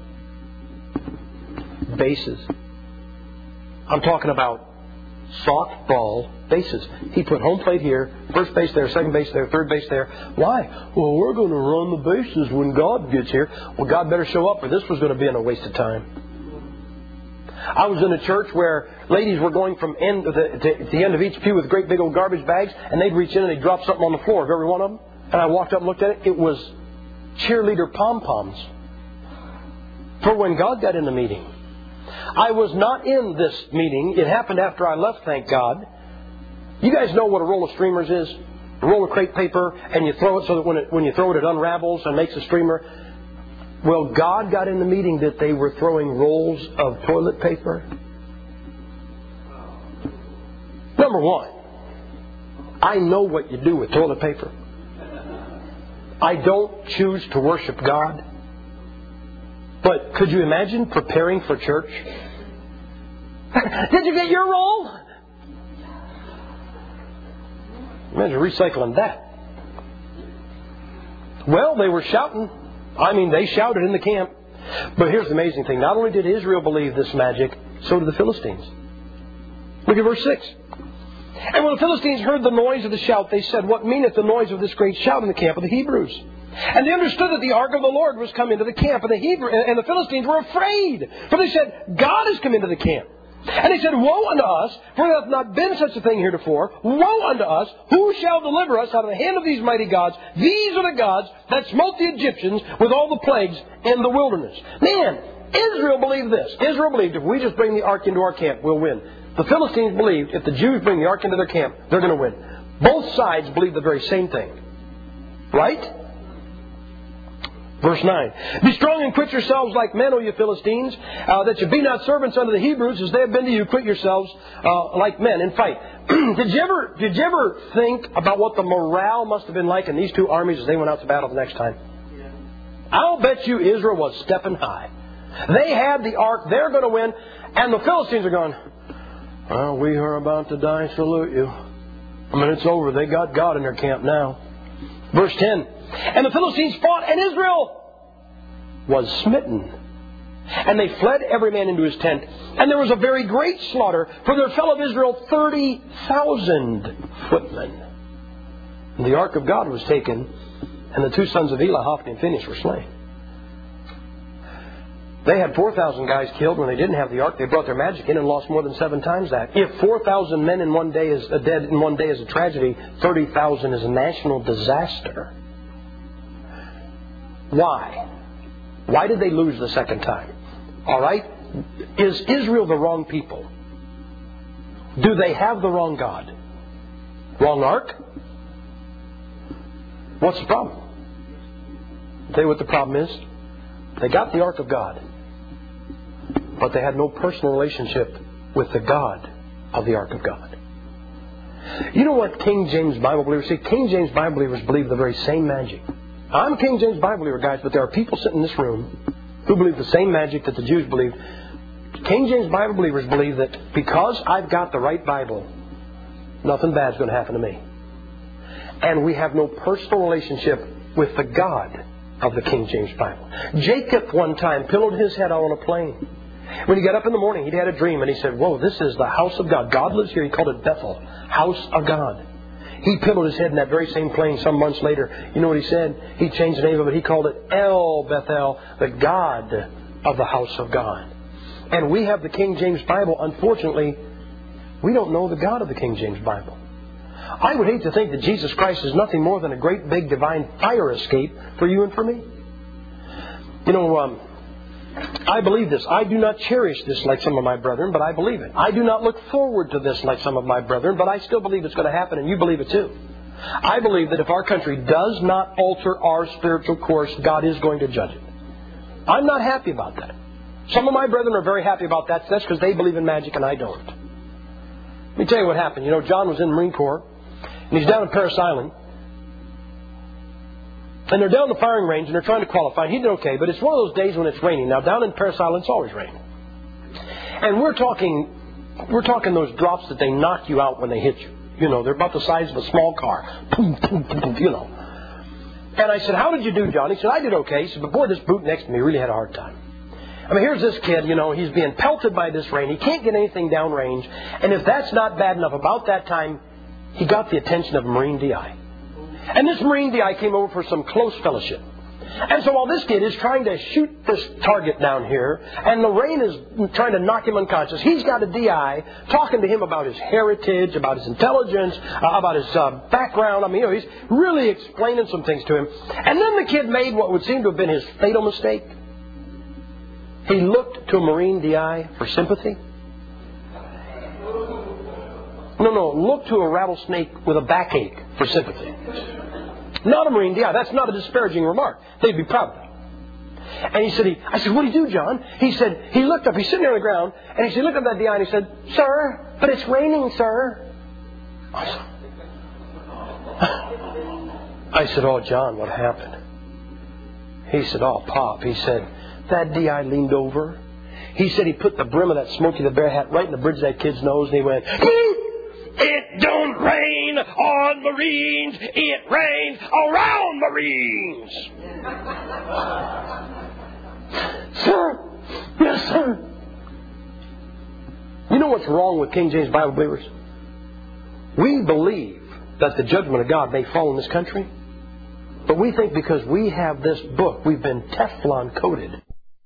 Bases. I'm talking about softball bases. He put home plate here, first base there, second base there, third base there. Why? Well, we're going to run the bases when God gets here. Well, God better show up, or this was going to be a waste of time. I was in a church where ladies were going from end to the end of each pew with great big old garbage bags, and they'd reach in and they'd drop something on the floor of every one of them. And I walked up and looked at it. It was cheerleader pom-poms for when God got in the meeting. I was not in this meeting. It happened after I left, thank God. You guys know what a roll of streamers is? A roll of crepe paper, and you throw it so that when you throw it, it unravels and makes a streamer. Well, God got in the meeting that they were throwing rolls of toilet paper. Number one, I know what you do with toilet paper. I don't choose to worship God. But could you imagine preparing for church? Did you get your roll? Imagine recycling that. Well, they were shouting. I mean, they shouted in the camp. But here's the amazing thing. Not only did Israel believe this magic, so did the Philistines. Look at verse 6. And when the Philistines heard the noise of the shout, they said, What meaneth the noise of this great shout in the camp of the Hebrews? And they understood that the ark of the Lord was come into the camp, and the Philistines were afraid. For they said, God has come into the camp. And they said, Woe unto us, for there hath not been such a thing heretofore. Woe unto us, who shall deliver us out of the hand of these mighty gods? These are the gods that smote the Egyptians with all the plagues in the wilderness. Man, Israel believed this. Israel believed if we just bring the ark into our camp, we'll win. The Philistines believed if the Jews bring the ark into their camp, they're going to win. Both sides believed the very same thing. Right? Verse 9. Be strong and quit yourselves like men, O you Philistines, that you be not servants unto the Hebrews, as they have been to you. Quit yourselves like men and fight. Did you ever think about what the morale must have been like in these two armies as they went out to battle the next time? Yeah. I'll bet you Israel was stepping high. They had the ark, they're going to win, and the Philistines are going, Well, we are about to die, salute you. I mean, it's over. They got God in their camp now. Verse 10. And the Philistines fought, and Israel was smitten. And they fled every man into his tent. And there was a very great slaughter, for there fell of Israel 30,000 footmen. And the ark of God was taken, and the two sons of Eli, Hophni and Phinehas, were slain. They had 4,000 guys killed when they didn't have the ark. They brought their magic in and lost more than 7 times that. If 4,000 men in one day is dead in one day is a tragedy, 30,000 is a national disaster. Why? Why did they lose the second time? All right? Is Israel the wrong people? Do they have the wrong God? Wrong ark? What's the problem? I'll tell you what the problem is. They got the ark of God, but they had no personal relationship with the God of the ark of God. You know what King James Bible believers say? King James Bible believers believe the very same magic. I'm a King James Bible believer, guys, but there are people sitting in this room who believe the same magic that the Jews believed. King James Bible believers believe that because I've got the right Bible, nothing bad's going to happen to me. And we have no personal relationship with the God of the King James Bible. Jacob one time pillowed his head out on a plane. When he got up in the morning, he'd had a dream, and he said, whoa, this is the house of God. God lives here. He called it Bethel, house of God. He pillowed his head in that very same plane some months later. You know what he said? He changed the name of it. He called it El Bethel, the God of the house of God. And we have the King James Bible. Unfortunately, we don't know the God of the King James Bible. I would hate to think that Jesus Christ is nothing more than a great big divine fire escape for you and for me. You know, I believe this. I do not cherish this like some of my brethren, but I believe it. I do not look forward to this like some of my brethren, but I still believe it's going to happen, and you believe it too. I believe that if our country does not alter our spiritual course, God is going to judge it. I'm not happy about that. Some of my brethren are very happy about that. That's because they believe in magic and I don't. Let me tell you what happened. You know, John was in the Marine Corps, and he's down in Parris Island. And they're down the firing range, and they're trying to qualify. And he did okay, but it's one of those days when it's raining. Now, down in Parris Island, it's always raining. And we're talking those drops that they knock you out when they hit you. You know, they're about the size of a small car. Boom, boom, boom, you know. And I said, how did you do, John? He said, I did okay. He said, but boy, this brute next to me really had a hard time. I mean, here's this kid, you know, he's being pelted by this rain. He can't get anything downrange. And if that's not bad enough, about that time, he got the attention of a Marine DI. And this Marine DI came over for some close fellowship. And so while this kid is trying to shoot this target down here, and the rain is trying to knock him unconscious, he's got a DI talking to him about his heritage, about his intelligence, about his background. I mean, you know, he's really explaining some things to him. And then the kid made what would seem to have been his fatal mistake. He looked to a Marine DI for sympathy. No, look to a rattlesnake with a backache for sympathy. Not a Marine DI. That's not a disparaging remark. They'd be proud of that. And he said, I said, what do you do, John? He said, he looked up, he's sitting there on the ground, and he said, looked up at that DI and he said, sir, but it's raining, sir. I said, oh, John, what happened? He said, oh, Pop. He said, that DI leaned over. He said he put the brim of that Smokey the Bear hat right in the bridge of that kid's nose, and he went, it don't rain on Marines, it rains around Marines. Sir, yes, sir. You know what's wrong with King James Bible believers? We believe that the judgment of God may fall in this country, but we think because we have this book, we've been Teflon coated.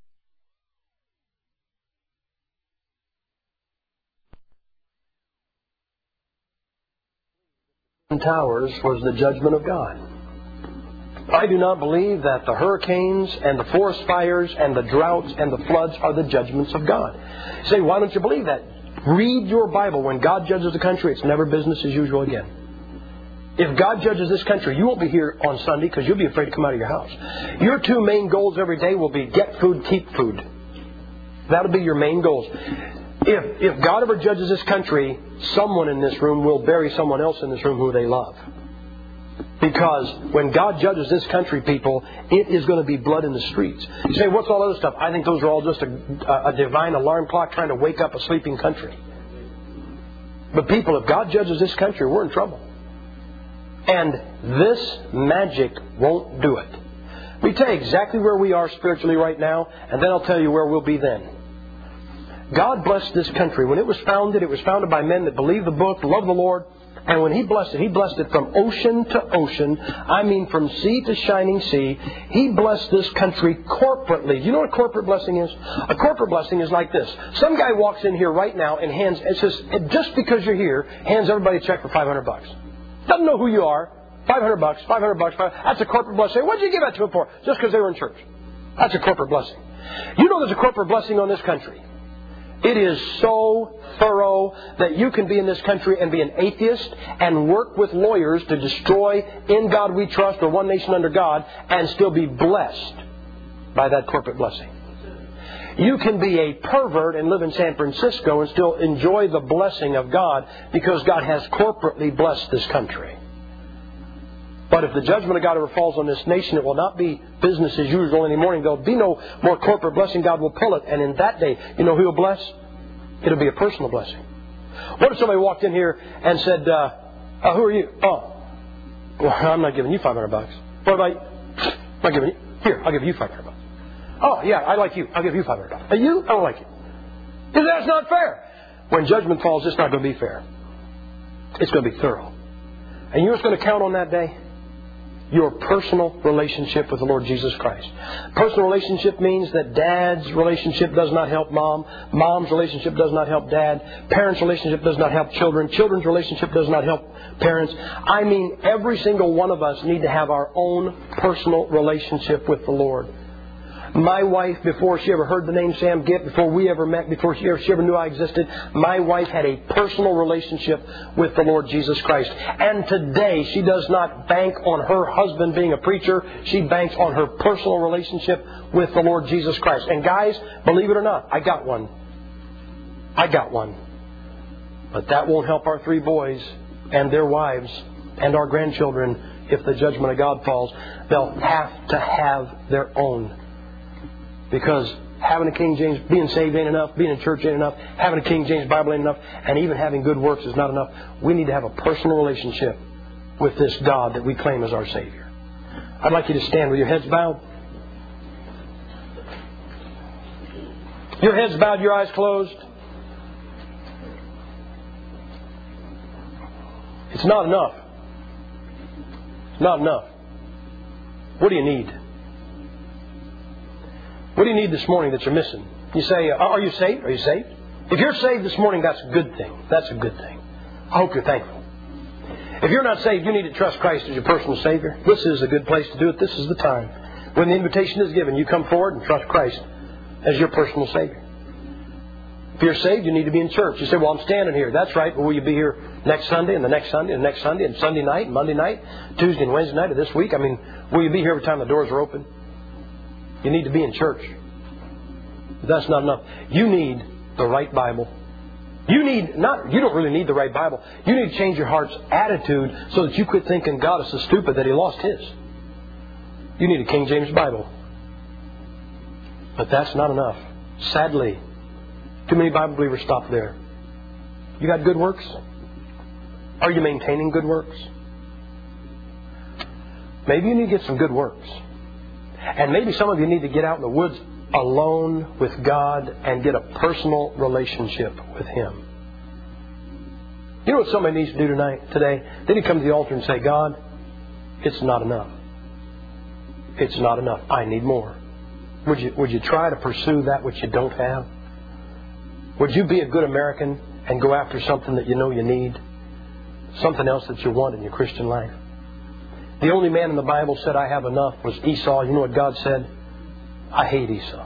Towers was the judgment of God. I do not believe that the hurricanes and the forest fires and the droughts and the floods are the judgments of God. You say, why don't you believe that? Read your Bible. When God judges the country, it's never business as usual again. If God judges this country, you won't be here on Sunday because you'll be afraid to come out of your house. Your two main goals every day will be get food, keep food. That'll be your main goals. If God ever judges this country, someone in this room will bury someone else in this room who they love. Because when God judges this country, people, it is going to be blood in the streets. You say, what's all other stuff? I think those are all just a divine alarm clock trying to wake up a sleeping country. But people, if God judges this country, we're in trouble. And this magic won't do it. Let me tell you exactly where we are spiritually right now, and then I'll tell you where we'll be then. God blessed this country. When it was founded by men that believed the book, loved the Lord. And when He blessed it from ocean to ocean. I mean from sea to shining sea. He blessed this country corporately. Do you know what a corporate blessing is? A corporate blessing is like this. Some guy walks in here right now and says, just because you're here, hands everybody a check for $500. Doesn't know who you are. $500. That's a corporate blessing. What did you give that to him for? Just because they were in church. That's a corporate blessing. You know there's a corporate blessing on this country. It is so thorough that you can be in this country and be an atheist and work with lawyers to destroy In God We Trust or One Nation Under God and still be blessed by that corporate blessing. You can be a pervert and live in San Francisco and still enjoy the blessing of God because God has corporately blessed this country. But if the judgment of God ever falls on this nation, it will not be business as usual anymore. There'll be no more corporate blessing. God will pull it. And in that day, you know who will bless? It'll be a personal blessing. What if somebody walked in here and said, who are you? Oh, well, I'm not giving you $500. What about you? I'm not giving you. Here, I'll give you $500. Oh, yeah, I like you. I'll give you $500. You? I don't like you. Because that's not fair. When judgment falls, it's not going to be fair. It's going to be thorough. And you know what's going to count on that day? Your personal relationship with the Lord Jesus Christ. Personal relationship means that dad's relationship does not help mom. Mom's relationship does not help dad. Parents' relationship does not help children. Children's relationship does not help parents. I mean, every single one of us need to have our own personal relationship with the Lord. My wife, before she ever heard the name Sam Gipp, before we ever met, before she ever knew I existed, my wife had a personal relationship with the Lord Jesus Christ. And today, she does not bank on her husband being a preacher. She banks on her personal relationship with the Lord Jesus Christ. And guys, believe it or not, I got one. But that won't help our 3 boys and their wives and our grandchildren if the judgment of God falls. They'll have to have their own. Because having a King James, being saved ain't enough, being in church ain't enough, having a King James Bible ain't enough, and even having good works is not enough. We need to have a personal relationship with this God that we claim as our Savior. I'd like you to stand with your heads bowed. Your heads bowed, your eyes closed. It's not enough. It's not enough. What do you need? What do you need this morning that you're missing? You say, are you saved? Are you saved? If you're saved this morning, that's a good thing. That's a good thing. I hope you're thankful. If you're not saved, you need to trust Christ as your personal Savior. This is a good place to do it. This is the time. When the invitation is given, you come forward and trust Christ as your personal Savior. If you're saved, you need to be in church. You say, well, I'm standing here. That's right. But will you be here next Sunday and the next Sunday and next Sunday and Sunday night and Monday night, Tuesday and Wednesday night of this week? I mean, will you be here every time the doors are open? You need to be in church. But that's not enough. You need the right Bible. You don't really need the right Bible. You need to change your heart's attitude so that you quit thinking God is so stupid that He lost His. You need a King James Bible. But that's not enough. Sadly, too many Bible believers stop there. You got good works? Are you maintaining good works? Maybe you need to get some good works. And maybe some of you need to get out in the woods alone with God and get a personal relationship with Him. You know what somebody needs to do today? They need to come to the altar and say, God, it's not enough. It's not enough. I need more. Would you try to pursue that which you don't have? Would you be a good American and go after something that you know you need? Something else that you want in your Christian life? The only man in the Bible said, I have enough, was Esau. You know what God said? I hate Esau.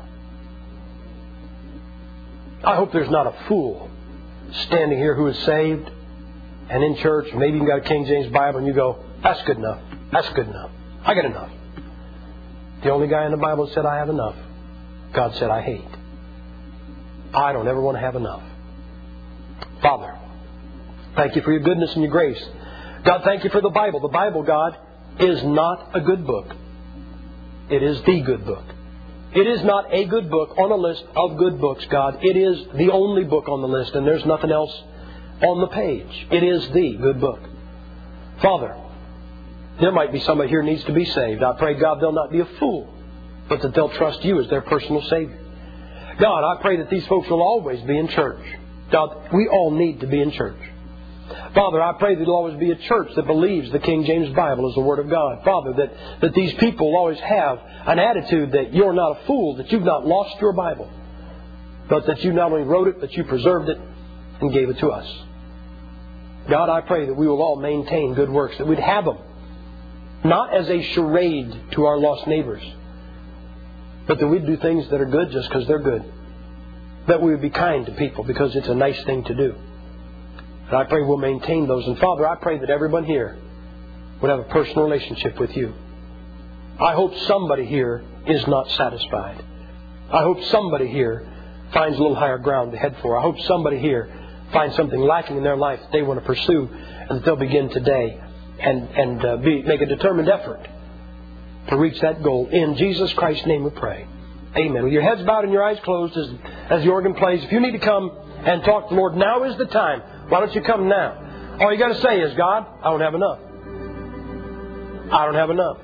I hope there's not a fool standing here who is saved and in church, maybe you got a King James Bible, and you go, that's good enough. That's good enough. I got enough. The only guy in the Bible that said, I have enough, God said, I hate. I don't ever want to have enough. Father, thank you for your goodness and your grace. God, thank you for the Bible. The Bible, God, is not a good book. It is the good book. It is not a good book on a list of good books, God. It is the only book on the list, and there's nothing else on the page. It is the good book. Father, there might be somebody here who needs to be saved. I pray, God, they'll not be a fool, but that they'll trust you as their personal Savior. God, I pray that these folks will always be in church. God, we all need to be in church. Father, I pray that there'll always be a church that believes the King James Bible is the Word of God. Father, that these people will always have an attitude that you're not a fool, that you've not lost your Bible, but that you not only wrote it, but you preserved it and gave it to us. God, I pray that we will all maintain good works, that we'd have them, not as a charade to our lost neighbors, but that we'd do things that are good just because they're good. That we would be kind to people because it's a nice thing to do. And I pray we'll maintain those. And Father, I pray that everyone here would have a personal relationship with you. I hope somebody here is not satisfied. I hope somebody here finds a little higher ground to head for. I hope somebody here finds something lacking in their life that they want to pursue, and that they'll begin today and make a determined effort to reach that goal. In Jesus Christ's name we pray. Amen. With your heads bowed and your eyes closed as the organ plays, if you need to come and talk to the Lord, now is the time. Why don't you come now? All you got to say is, God, I don't have enough. I don't have enough.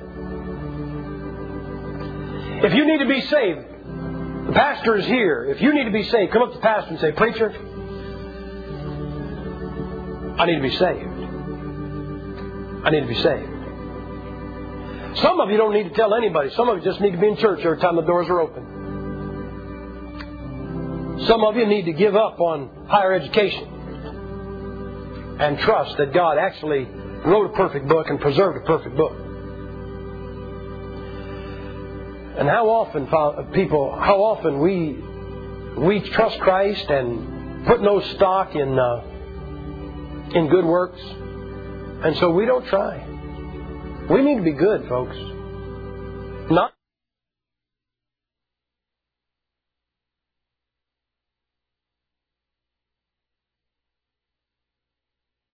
If you need to be saved, the pastor is here. If you need to be saved, come up to the pastor and say, Preacher, I need to be saved. I need to be saved. Some of you don't need to tell anybody. Some of you just need to be in church every time the doors are open. Some of you need to give up on higher education and trust that God actually wrote a perfect book and preserved a perfect book. And how often we trust Christ and put no stock in good works, and so we don't try. We need to be good, folks. Not